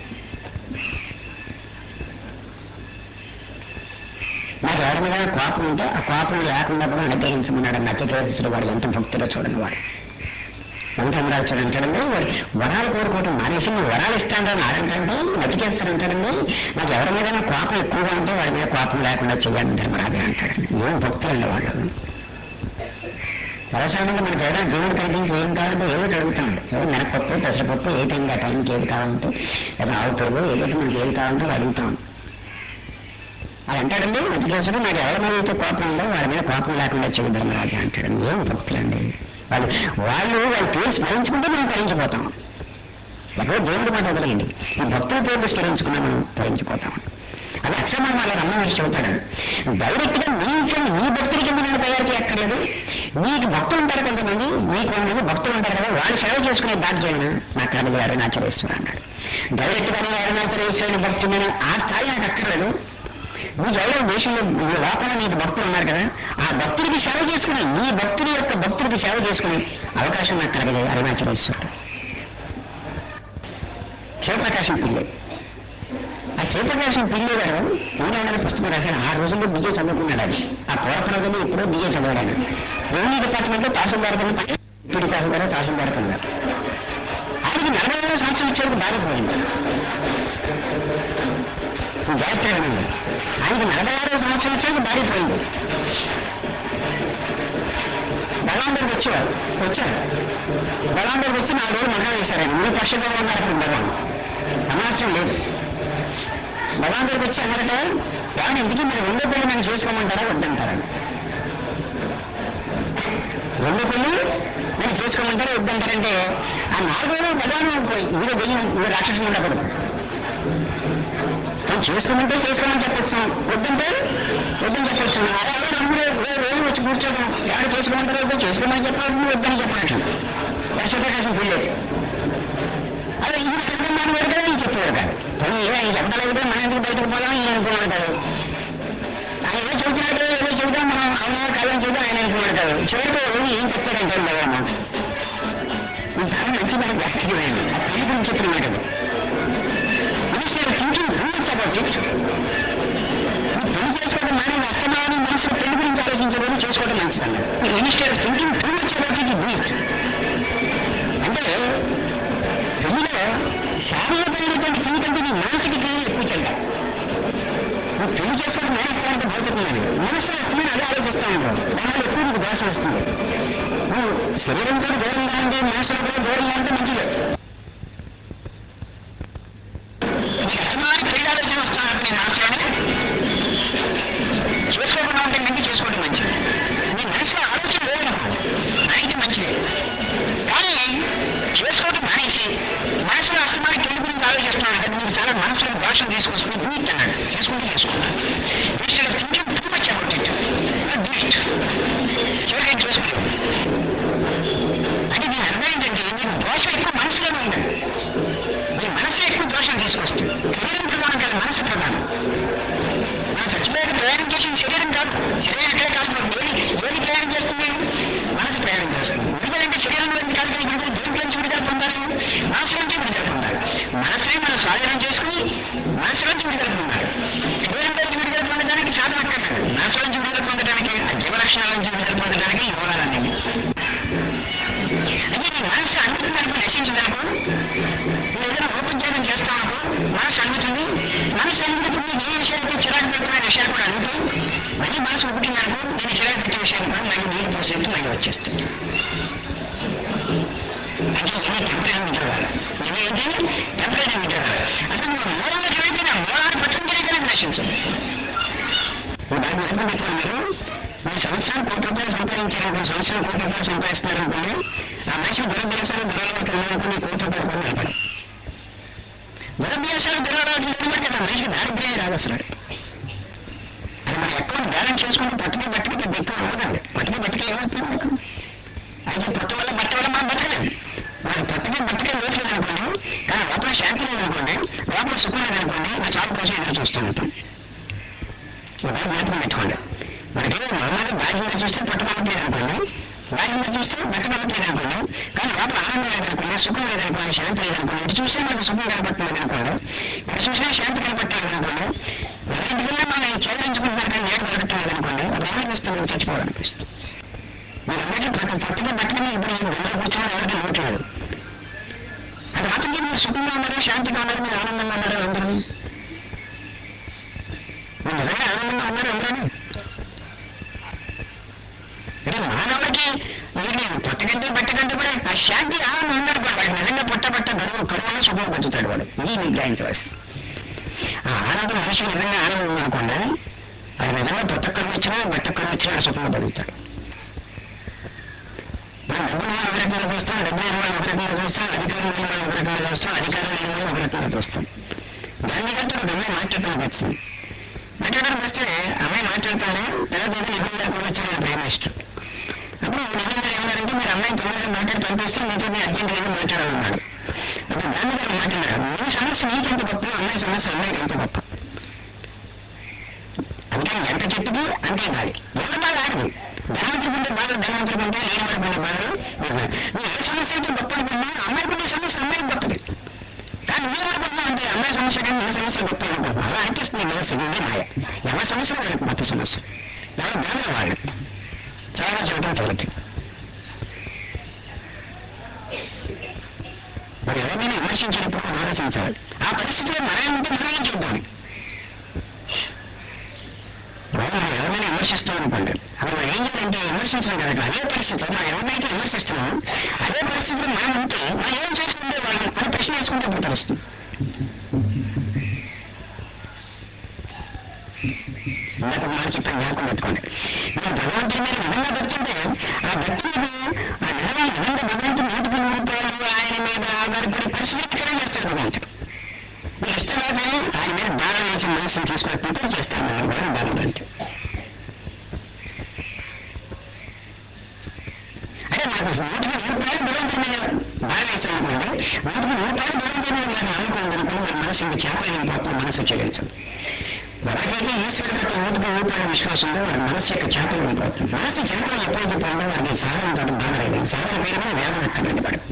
నాకు ఎవరి మీద కోపం ఉంటే ఆ కోపం లేకుండా కూడా అనుగ్రహించమన్నాడు నచ్చగ్రహించిన వాడు. ఎంత భక్తులో చూడండి వాడు, ఎంత అమరాల్చాడు అంటాడండి. వరాలు కోరుకోవటం మానేసి నువ్వు వరాలు ఇస్తానని ఆడంటే నచ్చకేస్తాడు అంటాడండి. నాకు ఎవరి మీద కోపం ఎక్కువగా ఉంటే వాడి మీద కోపం లేకుండా చేయాలని ధర్మరాజే అంటాడండి. ఏం భక్తులండి వాళ్ళు. సరసానంగా మనకి ఏదైనా దేవుడు కనిపించి ఏం కావాలంటే ఏదో అడుగుతామండి. ఏదో మినపప్పు పెసరపప్పు ఏ టైంకి ఆ టైంకి ఏది కావాలంటే ఏదో ఆవు పెరుగు ఏదైతే మనకి ఏది కావాలంటే అది అడుగుతాం. అది అంటాడండి నచ్చకేస్తాడు. నాకు ఎవరి మీద అయితే కోపం ఉందో వాడి మీద కోపం లేకుండా చేయడం ధర్మరాజే అంటాడండి. ఏం భక్తులండి వాళ్ళు. వాళ్ళు వాళ్ళు పేరు స్మరించుకుంటే మనం తరించిపోతాం. ఎక్కడో దేవుడి మాట వదిలేయండి, ఈ భక్తుల పేర్లు స్మరించుకున్నా మనం తరించిపోతాం. అది అక్షరమని వాళ్ళ రమ్మని చెబుతాడు. డైరెక్ట్ గా మీ ఇంట్లో మీ భక్తుల కింద నేను తయారు చేయక్కర్లేదు. మీకు భక్తులు ఉంటారు కొంతమంది, మీకు కొంతమంది భక్తులు ఉంటారు కదా, వాళ్ళు సేవ చేసుకునే బాధ్యత నా కళలు అరుణాచలేశ్వర అన్నాడు. డైరెక్ట్ గానే అరుణాచలేశ్వరుని భక్తులు ఆ స్థాయి నాకు అక్కర్లేదు. మీకు ఎవరో దేశంలో లోపల మీకు భక్తులు ఉన్నారు కదా, ఆ భక్తుడికి సేవ చేసుకుని మీ భక్తుడి యొక్క భక్తుడికి సేవ చేసుకునే అవకాశం నాకు కలగలేదు అరుణాచలేశ్వరుడు. శివప్రకాశం పిల్లే, ఆ శివప్రకాశం పిల్లే గారు ఈనాడు పుస్తకం రాశాడు. ఆ రోజుల్లో బిజే చదువుకున్నాడు. అది ఆ పూర్వప్రజలు ఎప్పుడో బిజే చదివాడు. రెవెన్యూ డిపార్ట్మెంట్ లో తహసీల్దార్ కింద పని, ఇప్పుడు తహసీల్దార్ తహసీల్దార్ కింద. ఆయనకి నలభై ఐదు సంవత్సరం వచ్చేందుకు దారిపోయింది. జాగ్రత్తగా ఉంది. ఆయనకి నలభై ఆరో సంవత్సరం వచ్చేందుకు దారిపోయింది. బలాందరికి వచ్చేవారు వచ్చారు బలాందరికి వచ్చి నాలుగు రోజులు మగ వేశారు. ఆయన మూడు పక్షులు ఉన్నారు అక్కడ బలం సమాచారం లేదు. బలాందరికి వచ్చి అన్నారట, కానీ ఇంటికి మీరు రెండో పెళ్లి నన్ను చేసుకోమంటారా వద్దంటారా? రెండో పెళ్లి నేను చేసుకోమంటారా వద్దంటారంటే ఆ నాలుగు రోజులు బలాన్ని ఇదిగో దెయ్యం ఇదిగో రాక్షసం ఉండకూడదు. తను చేసుకోమంటే చేసుకోమని చెప్పొచ్చు, వద్దంటే వద్దని చెప్పొచ్చు. అలా అందరూ రోజు వచ్చి కూర్చోడం, ఎవరు చేసుకోమంటారో వద్దు, చేసుకోమని చెప్పాలి, వద్దని చెప్పచ్చు. వర్షప్రకాశం పిల్లలు అదే ఈ సంబంధాన్ని పెడతారు, ఈ చెప్పేవారు కాదు. పని ఆయన చెప్పలేదు, మన ఇంటికి బయటకు పోదాం ఈయన అనుకోమంటారు. ఆయన ఏదో చెబుతున్నాడు, ఏదో చెబుతాం మనం అవునా కాదని చెబుతాం ఆయన అనుకోమంటారు. చివరితో ఏం చెప్తారంటే భగవాన్ చాలా మంచి మనకు వ్యాఖ్యానం. ఆ పెళ్లి గురించి చెప్పిన మాట థింకింగ్ రూల్స్ అబౌట్ ఇట్. పెళ్లి చేసుకోవడం మానే అస్తమాని మనసులో పెళ్లి గురించి ఆలోచించడం చేసుకోవడం మంచిదన్నారు. Instead thinking too much about it meet అంటే పెళ్లిలో శారీరకమైనటువంటి థింక్ అంటే నీ మానసిక క్రియలు ఎక్కువ చెందాలి. నువ్వు పెళ్లి చేసుకోవడం మానేస్తానంటే భౌతికమైనది, మనసులో అర్థమైన అదే ఆలోచిస్తూ ఉంటావు, దానివల్ల ఎక్కువ నీకు దోషం వస్తుంది. నువ్వు శరీరంతో దూరంగా ఉంటే మనసులో కూడా దూరంగా ఉంటే మంచిది. పెళ్లి ఆలోచన వస్తాను నేను మనసులోనే చేసుకోకుండా ఉంటే మంచి చేసుకోవడం మంచిది. నీ మనసులో ఆలోచన లేదనుకో అయితే మంచిది. కానీ చేసుకోవడం మానేసి మనసులో అస్తమాని పెళ్లి గురించి ఆలోచిస్తున్నాను కదా, నీకు చాలా మనసులో దోషం తీసుకొస్తుంది. బూట్ అన్నాడు, చేసుకుంటే చేసుకున్నాను. Instead thinking too much about it boot చివరికి చేసుకోలేదు. అంటే దీని అర్థం ఏంటంటే నీకు దోషం ఎక్కువ మనసులోనే ఉందండి. నీ మనసు ఎక్కువ దోషం తీసుకొస్తుంది. శరీరం ప్రధానం కాదు, మనసు ప్రధానం. మనం చచ్చిపోయాక ప్రయాణం చేసిన శరీరం కాదు, శరీరం ఎక్కడే కాదు. ఏది ఏది ప్రయాణం చేస్తుంది? మనసు ప్రయాణం చేస్తుంది. విడుదలంటే శరీరంలో ఎందుకు కాదు, కానీ విడుదల దేంట్లో నుంచి విడుదల పొందాలి? మనసు నుంచి విడుదల పొందాలి. మనసుని మనం స్వాధీనం చేసుకుని మనసు నుంచి విడుదల పొందాలి. శరీరం నుంచి విడుదల పొందడానికి సాధన అక్కర్లేదు. మనసు నుంచి విడుదల పొందడానికి, ఆ జీవలక్షణాల నుంచి విడుదల పొందడానికి యోగాలన్నీ. అంటే నీ మనసు అనుకుంటున్నాను నశించదనుకో, నువ్వు ఏదైనా ఓపెన్ చేస్తావు మనసు అనుకుతుంది. మనసు అనుకుంటుంది ఏ విషయాలతో చిరాకు పెడుతున్న విషయాలు కూడా అనుకో, మళ్ళీ మనసు ఒప్పుకుందనుకో నేను చిరాకు పెట్టే విషయాలు కూడా మళ్ళీ నీరు పోసేట్టు మళ్ళీ వచ్చేస్తుంది. అంటే ఇవన్నీ టెంపరీ వింటారు, ఇవి ఏంటి టెంపరీ వింటారు. అసలు నువ్వు మూలంలో జరిగితే నా మూలాన్ని పట్టుకుంటే నశించదు. దాన్ని అర్థం పెట్టుకోండి. మీరు మీ సంవత్సరం కోటి రూపాయలు సంపాదించాలనుకున్న సంవత్సరం కోటి రూపాయలు సంపాదిస్తున్నారనుకోండి, ఆ మనిషి దురభ్యాసాలు దురాలవాట్లు ఉన్నాయనుకుని కోటి రూపాయలు కూడా నిలబడి దురభ్యాసాలు దురాలవాట్లు నిలబడి ఆ మనిషికి దారిద్ర్యం రాదు అసలు. అది మన అకౌంట్ బ్యాలెన్స్ చేసుకుంటే పట్టుకే బట్టుకే పెద్ద ఎక్కువ అవ్వదండి. పట్టుకే బట్టుకే ఏమవుతుంది మీకు? అయితే పట్టు వల్ల బట్ట వల్ల మనం బతకలేదు. మనకి పట్టుకే బట్టుకే లేదు అనుకోండి, కానీ లోపల శాంతి లేదనుకోండి, లోపల సుఖం లేదనుకోండి, ఆ చావు కోసం ఎదురు చూస్తూ ఉంటాం. ఒకవేళ జ్ఞాపకం పెట్టుకోండి. మనకి మామూలుగా బాహ్యంగా చూస్తే పట్టుకోవట్లేదు అనుకోండి, బాహ్యంగా చూస్తే పట్టుకోవట్లేదు అనుకోండి, కానీ లోపల ఆనందం లేదనుకోండి, సుఖం లేదనుకోండి, శాంతి లేదనుకోండి, ఇటు చూస్తే మనకు సుఖం కనపట్టలేదు అనుకోండి, ఇటు చూసినా శాంతి కనపట్టలేదు అనుకోండి, రెండింటిలో మనం చేయించుకుంటున్నారు కానీ నేను దొరకట్లేదు అనుకోండి, అది ఏమనిపిస్తుంది? చచ్చిపోవాలనిపిస్తుంది. మీరు అందరికీ పట్టు పట్టుగా పట్టుకుని ఇప్పుడు అందరూ కూర్చొని ఎవరికి ఇవ్వట్లేదు. అది మాత్రం మీరు సుఖంగా ఉన్నారా, శాంతిగా ఉన్నారా, మీరు ఆనందంగా ఉన్నారా? అందరూ మీరు నిజంగా ఆనందంగా ఉన్నారు అందరూ. అంటే మానవుడికి ఇది పొట్టకంటే బట్టకంటే కూడా ఆ శాంతి ఆనందం ఉన్నాడు కూడా. వాడు నిజంగా పుట్టబట్ట గర్వం కరువులో సుఖం బతుకుతాడు వాడు. ఇది నిగ్రహించవలసి. ఆ ఆనందం మనిషి నిజంగా ఆనందం ఉందనుకోండి, అది నిజంగా పుట్ట కరువు వచ్చినా బట్ట కరువు వచ్చినా సుఖంగా బతుకుతాడు. మనం డబ్బులు వాళ్ళు ఒక రకంగా చూస్తాం, డబ్బులు వాళ్ళు ఒక రకంగా చూస్తాం, అధికారం లేని వాళ్ళు ఒక రకంగా చూస్తాం, అధికారం లేని వాళ్ళు ఒక రకంగా చూస్తాం. దాన్ని కంటే ఒక అమ్మాయి మాట్లాడటానికి వచ్చింది. మాట్లాడడానికి వస్తే అమ్మాయి మాట్లాడతానే తర్వాత నిజం లేకుండా వచ్చి నేను ప్రేమ ఇష్టం. అప్పుడు నిజంగా ఏమన్నారంటే మీరు అమ్మాయిని తొందరగా మాట్లాడి పంపిస్తే మీతో అర్జెంట్ గా మాట్లాడాలన్నాడు. అప్పుడు దాన్ని గారు మాట్లాడారు, మీ సమస్య నీకెంత గొప్ప, అమ్మాయి సమస్య అమ్మాయికి ఎంత గొప్ప. అంటే ఎంత చెట్టుకు అంతే గాలి. ఎవరి బాధ ఆడదు. ధనవంతుడు ఉండే బాధలు ధనవంతుడు ఉంటే లేని వారికి ఉండే బాధలు నువ్వు ఏ సమస్య అయితే గొప్ప అనుకున్నా అమ్మాయికి ఉండే సమస్య అమ్మాయికి గొప్పది. కానీ మీరు అనుకుంటున్నా అంటే అమ్మాయి సమస్య కానీ ఏ సమస్య గొప్ప అనుకుంటున్నా అలా అనిపిస్తుంది. మనసు ఇదే మాయ. ఎవరి సమస్య వాళ్ళకి గొప్ప సమస్య, ఎవరి బాధ వాళ్ళు చాలా చూడటం తేలిక. మరి ఎవరైనా విమర్శించినప్పుడు ఆలోచించాలి. ఆ పరిస్థితిలో మనం ఉంటే మనం ఏం చూద్దాం. మనం ఎవరైనా విమర్శిస్తాం అనుకోండి, అప్పుడు మనం ఏం చేయాలంటే విమర్శించడం కదా, అదే పరిస్థితి మనం ఎవరినైతే విమర్శిస్తున్నాం అదే పరిస్థితిలో మనం ఉంటే మనం ఏం చేసుకుంటే వాళ్ళు అని ప్రశ్న వేసుకుంటే అప్పుడు తెలుస్తుంది. ఇందాక మనం చెప్పిన జ్ఞాపకం పెట్టుకోండి. మనం భగవంతుడి మీద నిజంగా భక్తుంటే ఆ భక్తులు ఆ నిజంగా నిజంగా భగవంతుడు నూటికి నూరు రూపాయలు ఆయన మీద ఆధారపడి పరిశీలించడం చేస్తాడు భగవంతుడు. మీరు ఇష్టమైతే ఆయన మీద దానం వేసి మనసును తీసుకున్నట్టు చేస్తాను మనం కూడా దానం అంటే. అదే నాకు నూటికి నూరు రూపాయలు భగవంతుడి మీద దానం వేసాను అనుకోండి, నూటికి నూరు రూపాయలు భగవంతుడి మీద నేను అనుకోండి అనుకోండి, మన మనసు ఇంకా చేపలేని పోతుంది, మనసు చెల్లించదు. ఎవరికైతే ఈశ్వరుడు యొక్క నూటికి నూరు రూపాయల విశ్వాసం ఉందో వాడి మనసు యొక్క చేపలు అయిపోతుంది. మనసు చేపలు ఎప్పుడైతే పోయిందో వాడికి సాధన తోటి బాధలేదు. సాధన పేరు వేదం ఎక్కడండి వాడు.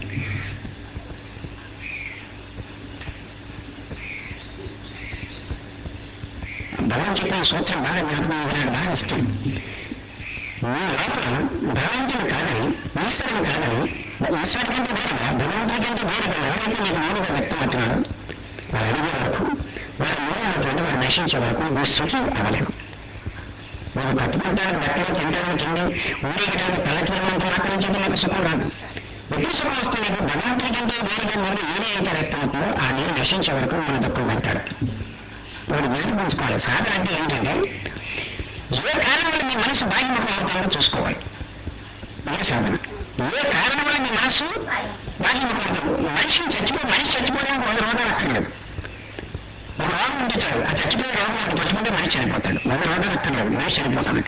భగవాన్ చెప్పిన సూత్రం బాగా జ్ఞాపకం బాగా ఇష్టం. మీ లోపల భగవంతుడు కాదని, ఈశ్వరుడు కాదని, ఈశ్వరుడి కంటే వేరుగా భగవంతుడి కంటే వేరుగా ఎవరైతే నీకు మూడుగా వ్యక్తమవుతున్నాడో వాడు అడిగే వరకు, వారి మూలమైనటువంటి వాడు నశించే వరకు మీ శృతి అవ్వలేదు. మీరు కట్టుకుంటానికి బట్టలు తింటానికి తిండి ఊరేగడానికి పల్లకిలంతా ఆక్రమించడం మీకు సుఖం రాదు. ఎప్పుడు సుఖం వస్తుంది? మీకు భగవంతుడి కంటే వేరుగా మీరు ఏదైతే వ్యక్తమవుతుందో ఆ నీరు నశించే వరకు మనం తక్కువ పెట్టాడు. వాడు జ్ఞాపకించుకోవాలి. సాధన అంటే ఏంటంటే ఏ కారణం వల్ల మీ మనసు బాహ్యముఖం అవుతుందో చూసుకోవాలి. ఏ సాధన ఏ కారణం వల్ల మీ మనసు బాహ్యముఖం అవుతుంది. మనిషిని చచ్చిపో మనిషి చచ్చిపోవడానికి వంద రోగాలు అక్కర్లేదు. ఒక రోగం ఉంటే చాలు, ఆ చచ్చిపోయే రోగం ఒకటి పట్టుకుంటే మనిషి చనిపోతాడు. వంద రోగాలు అక్కర్లేదు, మనిషి చనిపోతాడు.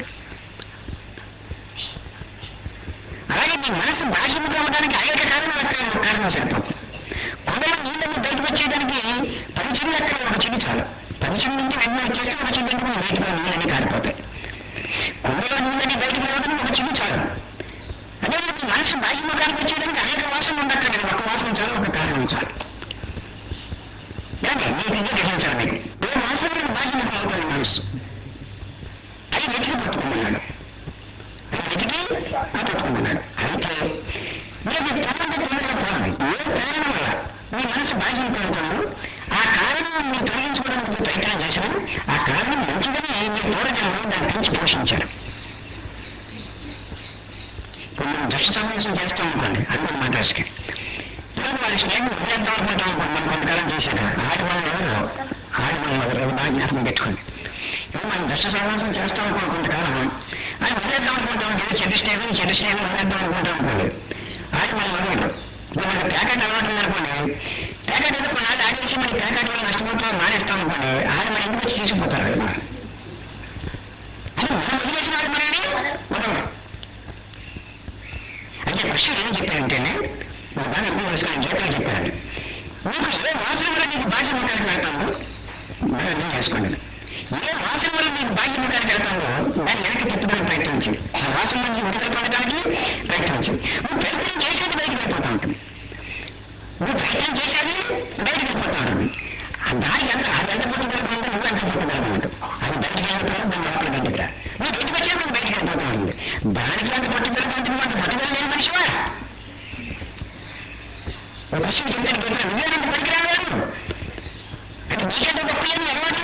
అలాగే మీ మనసు బాహ్యముఖం అవడానికి అనేక కారణాలు అక్కడ ఒక కారణం సరిపోతుంది. కొండలో నీళ్ళని బయటకు వచ్చేయడానికి పది చెల్లు అక్కడ ఒక చెల్లి చాలు. పది చెల్లు నుంచి వెంటనే వచ్చేస్తే ఒక చెల్లి బయటకు నీళ్ళని కారిపోతాయి. కొండలో నీళ్ళని బయటకు రావడానికి ఒక చెల్లి చాలు. అదే మీ మనసు బాహ్యముఖానికి వచ్చేయడానికి అనేక వాసనలు ఉండక్కర్లేదు, ఒక వాసన చాలు, ఒక కారణం చాలు. కానీ మీకు ఇంకా గ్రహించాలి. మీకు ఏ వాసన బాహ్యముఖం అవుతుంది మనసు, అది వెతికి పట్టుకోమన్నాడు. అది వెతికి పట్టుకోమన్నాడు. అయితే మీరు తప్పకుండా తొలగిన పోవాలి. ఏ కారణం వల్ల మీ మనసు బాహ్యముఖం అవుతుందో ఆ కారణం మీరు తొలగించుకోవడానికి ప్రయత్నం చేసినా ఆ కారణం మంచిదని మీ పూర్వజన్మలో దాన్ని పెంచి పోషించారు. ఇప్పుడు మనం దృష్ట సమావేశం చేస్తాం అనుకోండి, అనుకోండి మాట్లాడుకి ఇప్పుడు వాళ్ళ స్నేహం వదిలేద్దాం అనుకుంటాం అనుకోండి. మనం కొంతకాలం చేశాక ఆడి వాళ్ళు ఎవరు ఆడి వాళ్ళు ఎవరు బాగా జ్ఞాపకం పెట్టుకోండి. ఇప్పుడు మనం దృష్ట సమావేశం చేస్తాం అనుకో కొంతకాలం అది వదిలేద్దాం అనుకుంటాం. చెడు స్నేహం చెడు స్నేహం వదిలేద్దాం అనుకుంటాం అనుకోండి. ఆడి వాళ్ళు వదలరు. ఇప్పుడు మనకి ప్యాకెట్ అలవాటు ఉందనుకోండి, ప్యాకెట్ అయితే కొన్నాళ్ళు ఆడేసి మనకి ప్యాకెట్ వల్ల నష్టపోతాం మానేస్తాం అనుకోండి, ఆడ మన ఇంటికి వచ్చి తీసుకుపోతారు. అది మనం వదిలేసిన వాడు మనని వదలరు. అంటే కృష్ణుడు ఏం చెప్పారంటేనే బాగా ఎక్కువ వస్తున్న గీతలు చెప్పారు. నీకు ఏ వాసన వల్ల నీకు బాహ్య ముఖానికి వెళ్తామో బాగా అర్థం చేసుకోండి. ఏ వాసన వల్ల నీకు బాహ్య ముఖానికి వెళ్తామో దాన్ని వెనక్కి తిప్పడానికి ప్రయత్నించి ఆ వాసన నుంచి విడుదల పొందడానికి ప్రయత్నించి నువ్వు ప్రయత్నం చేసేది బయటకు వెళ్ళిపోతా ఉంటుంది. నువ్వు ప్రయత్నం చేసేది బయటకు వెళ్ళిపోతా ఉంటుంది. దానికి ఎంత అది ఎంత పుట్టుదలకుంటే నువ్వు ఎంత పుట్టుదలకుంటు అది బయటకు వెళ్ళిపోవడం దాని లోపల గంటకురా నువ్వు బయటకు వచ్చే నువ్వు బయటకు వెళ్ళిపోతా ఉంటుంది. దానికి ఎంత పట్టుదలకుంటే నువ్వు అంత పట్టుదల లేని మనిషివా? ఒక విషయం చెప్తాను కదా, నువ్వేనంత పనికిరాలేదు అంటే నీకంటే గొప్ప ఏమి అలవాటు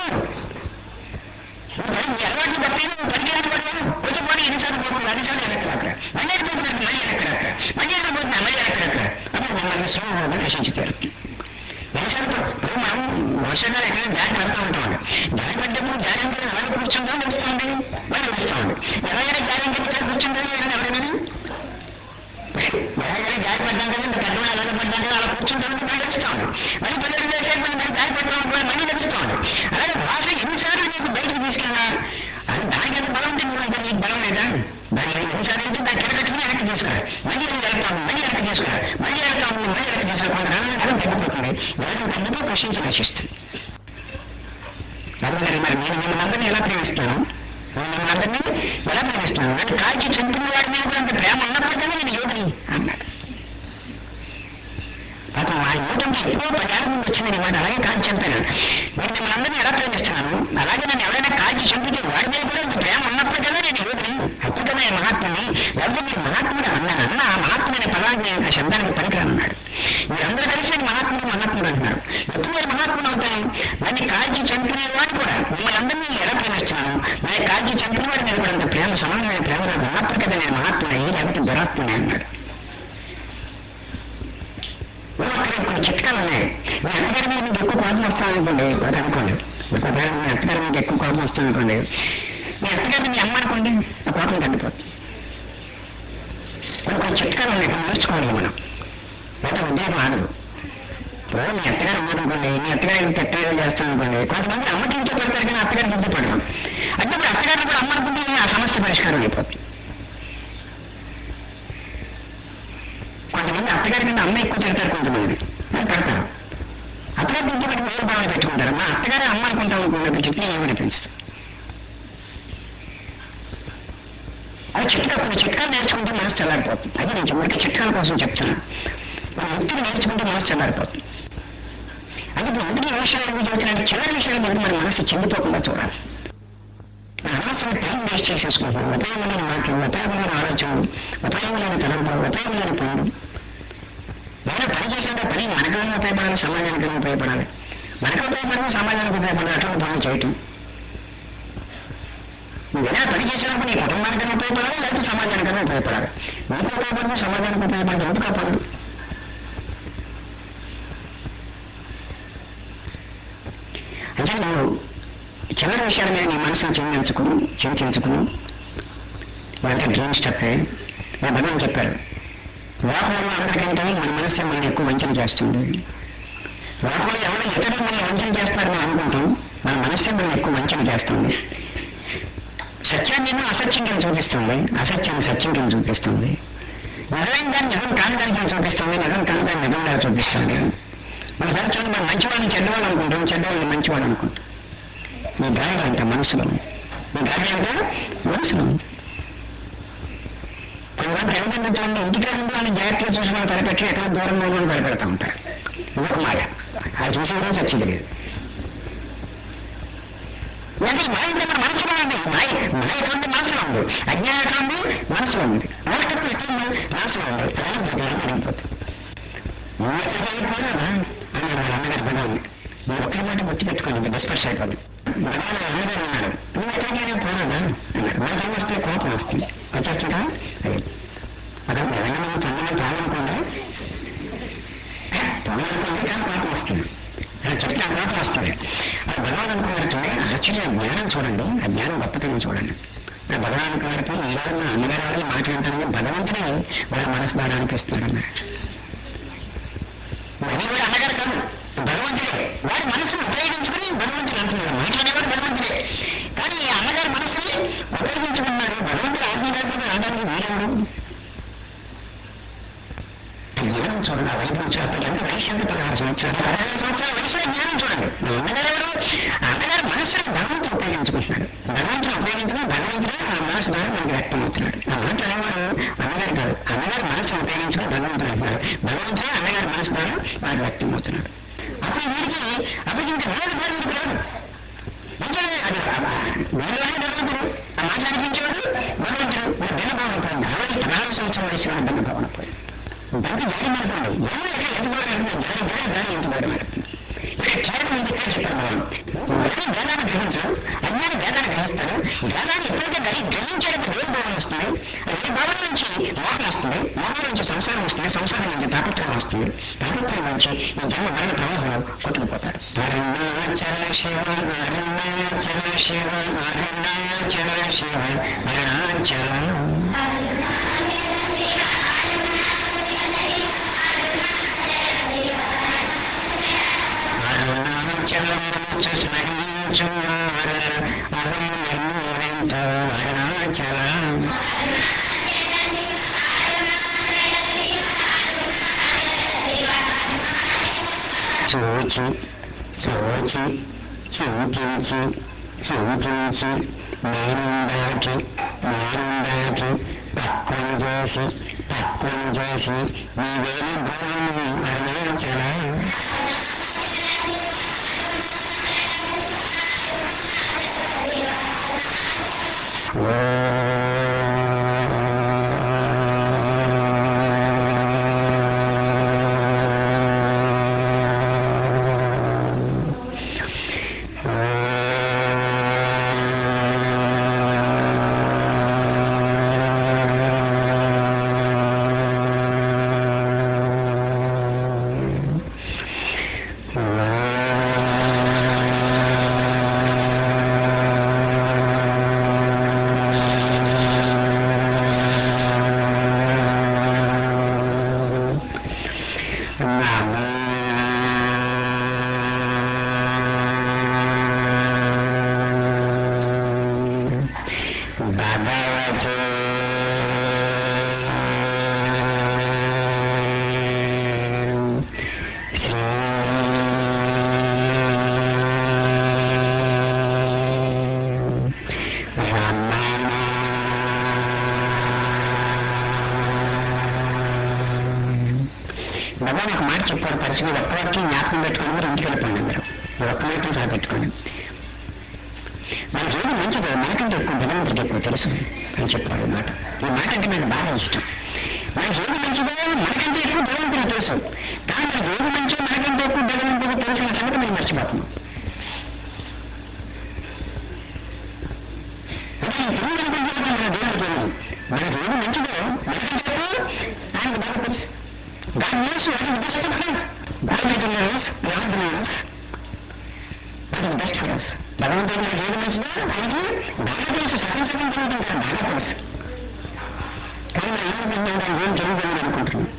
నీ అలవాటు తప్ప నువ్వు పనికిరాని పడతావు. కొంచెం పోనీ ఎన్నిసార్లు పోతుంది అన్నిసార్లు ఎలక్కరాక మళ్ళీ ఎక్కడిపోతున్నాడు మళ్ళీ ఎలక్కరాక మళ్ళీ ఎక్కడిపోతున్నా మళ్ళీ ఎలక్కరాక అప్పుడు మమ్మల్ని స్లోగా రక్షించుతారు. ఎన్నిసార్లు ఇప్పుడు మనం వర్షంగా ఎక్కడైనా జారి పడతా ఉంటాం. జారి పడ్డప్పుడు జారి అంటే అలాగే కూర్చుంటాం వస్తుంది మళ్ళీ వస్తామండి. ఎవరైనా జారి అంటే ఇక్కడ కూర్చుంటారు ఎవరైనా ఎవరైనా జారి పడ్డాం కదా పెద్దవాళ్ళు ఎలా పడ్డాం కదా అలా కూర్చుంటామంటే మళ్ళీ వస్తాం. మళ్ళీ పల్లెలు వేసే మళ్ళీ జారి పడతాం మళ్ళీ నడుస్తాం. అలాగే భాష ఎన్నిసార్లు నీకు బయటకు తీసుకెళ్ళా అది దానికంటే బలం ఉంటే నువ్వు అంటే నీకు బలం లేదా? దానికి ఎన్నిసార్లు అంటే దాన్ని కిడకట్టుకుని వెనక్కి తీసుకురా మళ్ళీ నువ్వు వెళ్తాము మళ్ళీ వెనక్కి తీసుకురా మళ్ళీ వెళ్తాము మళ్ళీ వెనక్కి తీసుకురా కొంత రావడం తగ్గిపోతుంది. వెనక్కి తగ్గితే ప్రశ్నించి నశిస్తుంది. మరి మరి నేను మిమ్మల్ని ఎలా ప్రేమిస్తాను? నేను మిమ్మల్ని ఎలా ప్రేమిస్తాను? నన్ను కాల్చి చంపిన వాడి మీద కూడా అంత ప్రేమ ఉన్నప్పటికీ నేను యోగిని అన్నాడు. పాపం ఆ యోగంలో ఎప్పుడో పదేళ్ళ ముందు వచ్చిందని మాట అలాగే కాల్చి చంపాను. నేను మిమ్మల్ని ఎలా ప్రేమిస్తున్నాను అలాగే నన్ను ఎవరైనా కాల్చి చంపితే వాడి మీద కూడా అంత ప్రేమ ఉన్నప్పటికల్లా నేను యోగిని అప్పటికన్నా నేను మహాత్ముని లేకపోతే మీరు మహాత్ముడు అన్నాను అన్న ఆ మహాత్ముడైన పదాన్ని ఆ శబ్దానికి పనికిరానన్నాడు. మీరందరూ కలిసి నేను మహాత్ముడు మహాత్ముడు అంటున్నారు. ఎప్పుడు నేను మహాత్ముడు అవుతాను? నన్ను కాల్చి చంపిన వాడు కూడా మిమ్మల్ని అందరినీ ఎలా ప్రేమిస్తున్నాను? నన్ను కాల్చి చంపిన వాడి మీద కూడా అంత ప్రేమ సమానమైన ప్రేమ నాకు ఉన్నప్పటికీ నేను మహాత్ముడే లేకపోతే దురాత్ముడే అన్నాడు. కొన్ని చిట్కాలు ఉన్నాయి. మీ అత్తగారి మీద మీకు ఎక్కువ కోపం వస్తామనుకోండి అది అనుకోండి ఒకవేళ మీ అత్తగారి మీకు ఎక్కువ కోపం వస్తామనుకోండి మీ అత్తగారిని మీ అమ్మ అనుకోండి ఆ కోపం తగ్గిపోతుంది. కొన్ని కొన్ని చిట్కాలు ఉన్నాయి కొన్ని నేర్చుకోవాలి మనం లేదా ఉద్యోగం ఆడదు. ఇప్పుడు మీ అత్తగారు ఉన్నారనుకోండి మీ అత్తగారు తెట్టగా చేస్తాను అనుకోండి కొంతమంది అమ్మకి ఇంట్లో పెడతారు కానీ అత్తగారు బుద్ధి పడడం అంటే ఇప్పుడు అత్తగారిని కూడా అమ్మ అనుకుంటే ఆ సమస్య పరిష్కారం అయిపోతుంది. కొంతమంది అత్తగారి కింద అమ్మ ఎక్కువ తిడతారు కొంతమంది పెడతారు అత్తగారి బుద్ధి పడి వేరు భావన పెట్టుకుంటారు. మా అత్తగారే అమ్మ అనుకుంటాం అనుకోండి చెప్పి ఏమనిపించదు. అది చిట్కా కొన్ని చిట్కాలు నేర్చుకుంటే మనసు చల్లారిపోతుంది. అది నేను చివరికి చిట్కాల కోసం చెప్తున్నాను. మన వ్యక్తిని నేర్చుకుంటే మనసు చల్లారిపోతుంది. అది ఇప్పుడు ఇంటికి విషయాలు ఎందుకు చెబుతున్నాయంటే చివరి విషయాల మీద మన మనసు చెందిపోకుండా చూడాలి. మన మనసుని టైం వేస్ట్ చేసేసుకుంటున్నాం. ఉపయోగమైన మాటలు ఉపయోగమైన ఆలోచనలు ఉపయోగమైన తలంపులు ఉపయోగమైన పనులు ఏదైనా పని చేసేంత పని మనకైనా ఉపయోగపడాలి సమాజానికైనా ఉపయోగపడాలి మనకు ఉపయోగపడాలి సమాజానికి ఉపయోగపడాలి అటువంటి పనులు చేయటం. నువ్వు ఏదైనా పని చేసేటప్పుడు నీ కుటుంబానికైనా ఉపయోగపడాలి లేకపోతే సమాజానికైనా ఉపయోగపడాలి. నీకు ఉపయోగపడితే సమాజానికి ఉపయోగపడితే ఎందుకు ఆ పనులు? అంటే నువ్వు చివరి విషయాల మీద నీ మనసును చింతించుకుని చింతించుకుని వాళ్ళ డ్రీమ్ స్టెప్ భగవాన్ చెప్పారు. లోకంలో అందరికంటే మన మనసు మనం ఎక్కువ వంచన చేస్తుంది. లోకంలో ఎవరు ఇతరులు మనం వంచన చేస్తారని అనుకుంటాం మన మనస్సే మనం ఎక్కువ వంచన చేస్తుంది. సత్యాన్ని అసత్యం కింద చూపిస్తుంది అసత్యాన్ని సత్యం కింద చూపిస్తుంది. నిజమైన దాన్ని నిజం కాని దానికి చూపిస్తుంది నిజం కాని దాన్ని నిజంగా చూపిస్తుంది. మన సత్యాన్ని మనం మంచివాళ్ళని చెడ్డవాళ్ళు అనుకుంటాం చెడ్డవాళ్ళని మంచివాళ్ళు అనుకుంటాం. నీ గాలి అంట మనసులో నీ గాలి అంట మనసులో కొంతమంది తల్లిదండ్రులు చూడండి ఇంటికి వాళ్ళని జాగ్రత్తగా చూసి వాళ్ళు తలపెట్టి ఎక్కడ దూరం దూరం భయపెడతా ఉంటారు. ఇదొక మాయ అది చూసిన కూడా చచ్చింది లేదు. అంటే ఈ మాయ మన మనసులో ఉంది. మాయ మాయ ఎటువంటి మనసులో ఉంది అజ్ఞానం ఎటువంటి మనసులో ఉంది మూర్ఖత్వం ఎటువంటి మనసులో ఉంది. ప్రారంభించాలి పోరాదా అని వాళ్ళ అన్నగారు భగవాన్ మీరు ఒక్కరి మాట గుర్తు పెట్టుకోండి డిస్పర్స్ అయిపోయింది. భగవాన్ అన్నగారు అన్నాడు నువ్వు ఎక్కడికైనా పోరాదా అన్నాడు. మన టైం వస్తే కోపం వస్తుంది వచ్చేస్తుందా అది అక్కడ తెలంగాణ తొందరగా పాలనుకోండి తొందరనుకోండి కానీ కోపం వస్తుంది చెప్తే ఆ కోపం వస్తుంది. అది భగవాన్ అనుకున్నట్టు ఆశ్చర్య జ్ఞానం చూడండి ఆ జ్ఞానం గొప్పతనం చూడండి. భగవాన్ అనుకున్నట్టు ఈరోజు అన్నగారు మాట్లాడతానని భగవంతుడే వాళ్ళ మనసు ద్వారా అనిపిస్తున్నాడు. అది కూడా అన్నగారు కాదు భగవంతుడే వారి మనసును ఉపయోగించుకుని భగవంతుడు అంటున్నాడు. మాట్లాడేవాడు భగవంతుడే కానీ ఈ అన్నగారి మనసుని ఉపయోగించుకున్నాడు. భగవంతుడు ఆజ్ఞాడు అనడానికి వీరవుడు జ్ఞానం చూడండి ఆ వైపు నుంచి అప్పటి ఎంత వైశాఖ పదహారు సంవత్సరాలు పదహారు సంవత్సరాల వయసులో జ్ఞానం చూడండి. అన్నగారు అన్నగారు మనస్సును భగవంతుడు ఉపయోగించుకుంటున్నాడు. భగవంతుడు ఉపయోగించిన భగవంతుడే ఆ మనసు ద్వారా మనకు వ్యక్తం అవుతున్నాడు. ఆ మాట అనేవాడు అన్నగారు కాదు, అన్నగారు మనస్సు ఉపయోగించుకుని భగవంతుడు అంటున్నాడు. భగవంతుడే అన్నగారి మనసు ద్వారా మనకు వ్యక్తం అవుతున్నాడు. అప్పుడు వీరికి అప్పటికి ఇంకా వేరే భగవంతుడు కాదు. నిజమే అది నేనే భగవంతుడు ఆ మాట అనిపించేవాడు భగవంతుడు. భిన్నభావన పోయింది. అరవై పదహారు సంవత్సరాల వయసులో భిన్నభావన పోయింది. దానికి జారి మారుతుంది. ఏమో ఇక్కడ ఎంత దూరం వెళ్తుంది, జారి జారి జారి ఎంత దూరం వెళ్తుంది. ఇక్కడ కేవలం ఉంది ఇక్కడ చెప్పాను మనం. కానీ వేదాన్ని గ్రహించడం, అజ్ఞాని వేదాన్ని గ్రహిస్తాడు. వేదాన్ని ఎప్పుడైతే గ్రహి గ్రహించేటప్పుడు ఏ భావన వస్తుంది, ఏ భావన నుంచి మోహం వస్తుంది, మోహం నుంచి సంసారం వస్తుంది, సంసారం నుంచి తాపత్రయం వస్తుంది, తాపత్రయం నుంచి ఈ జన్మ మరణ ప్రవాహంలో కొట్టుకుపోతాడు. అరుణాచల శివ అరుణాచల శివ అరుణాచల శివ అరుణాచలం అరుణాచలం స్మరించు అరుణాచలం చూచి చూచి చూపించి చూపించి నేనుందాకి నేనుందాకి తక్కువ చేసి తక్కువ చేసి నీవేని భావము అరుణాచలం భగవాన్ ఒక మాట చెప్పారు. తరచుగా ఒక్క వాక్యం జ్ఞాపకం పెట్టుకుని మీరు ఇంటికి వెళ్ళిపోండి. మీరు ఒక్క వాక్యం సహా పెట్టుకోండి. మనకి ఏది మంచిదో మనకంటే ఎక్కువ భగవంతుడికి ఎక్కువ తెలుసు అని చెప్పారు ఈ మాట. ఈ మాట అంటే నాకు బాగా ఇష్టం. మనకి ఏది మంచిదో మనకంటే ఎక్కువ భగవంతుడికి తెలుసు. కానీ మనకి ఏది మంచిదో మనకంటే ఎక్కువ భగవంతుడికి తెలిసిన సంగతి మనం మర్చిపోతున్నాం. అంటే ఈ తెలియని అనుకుంటున్నాం మన దేవుడికి తెలియదు. మనకి ఏది మంచిదో మనకంటే ఎక్కువ ఆయనకు బాగా తెలుసు. God knows what is best for us. God knows what is best for us. భగవంతుడు నాకు ఏది మంచిదో ఆయనకి బాగా తెలుసు. సకల సకలం చదువుతుంటారు బాగా తెలుసు. కానీ మనం ఏమనుకుంటున్నాం, ఏం తెలియదు అనుకుంటున్నాం.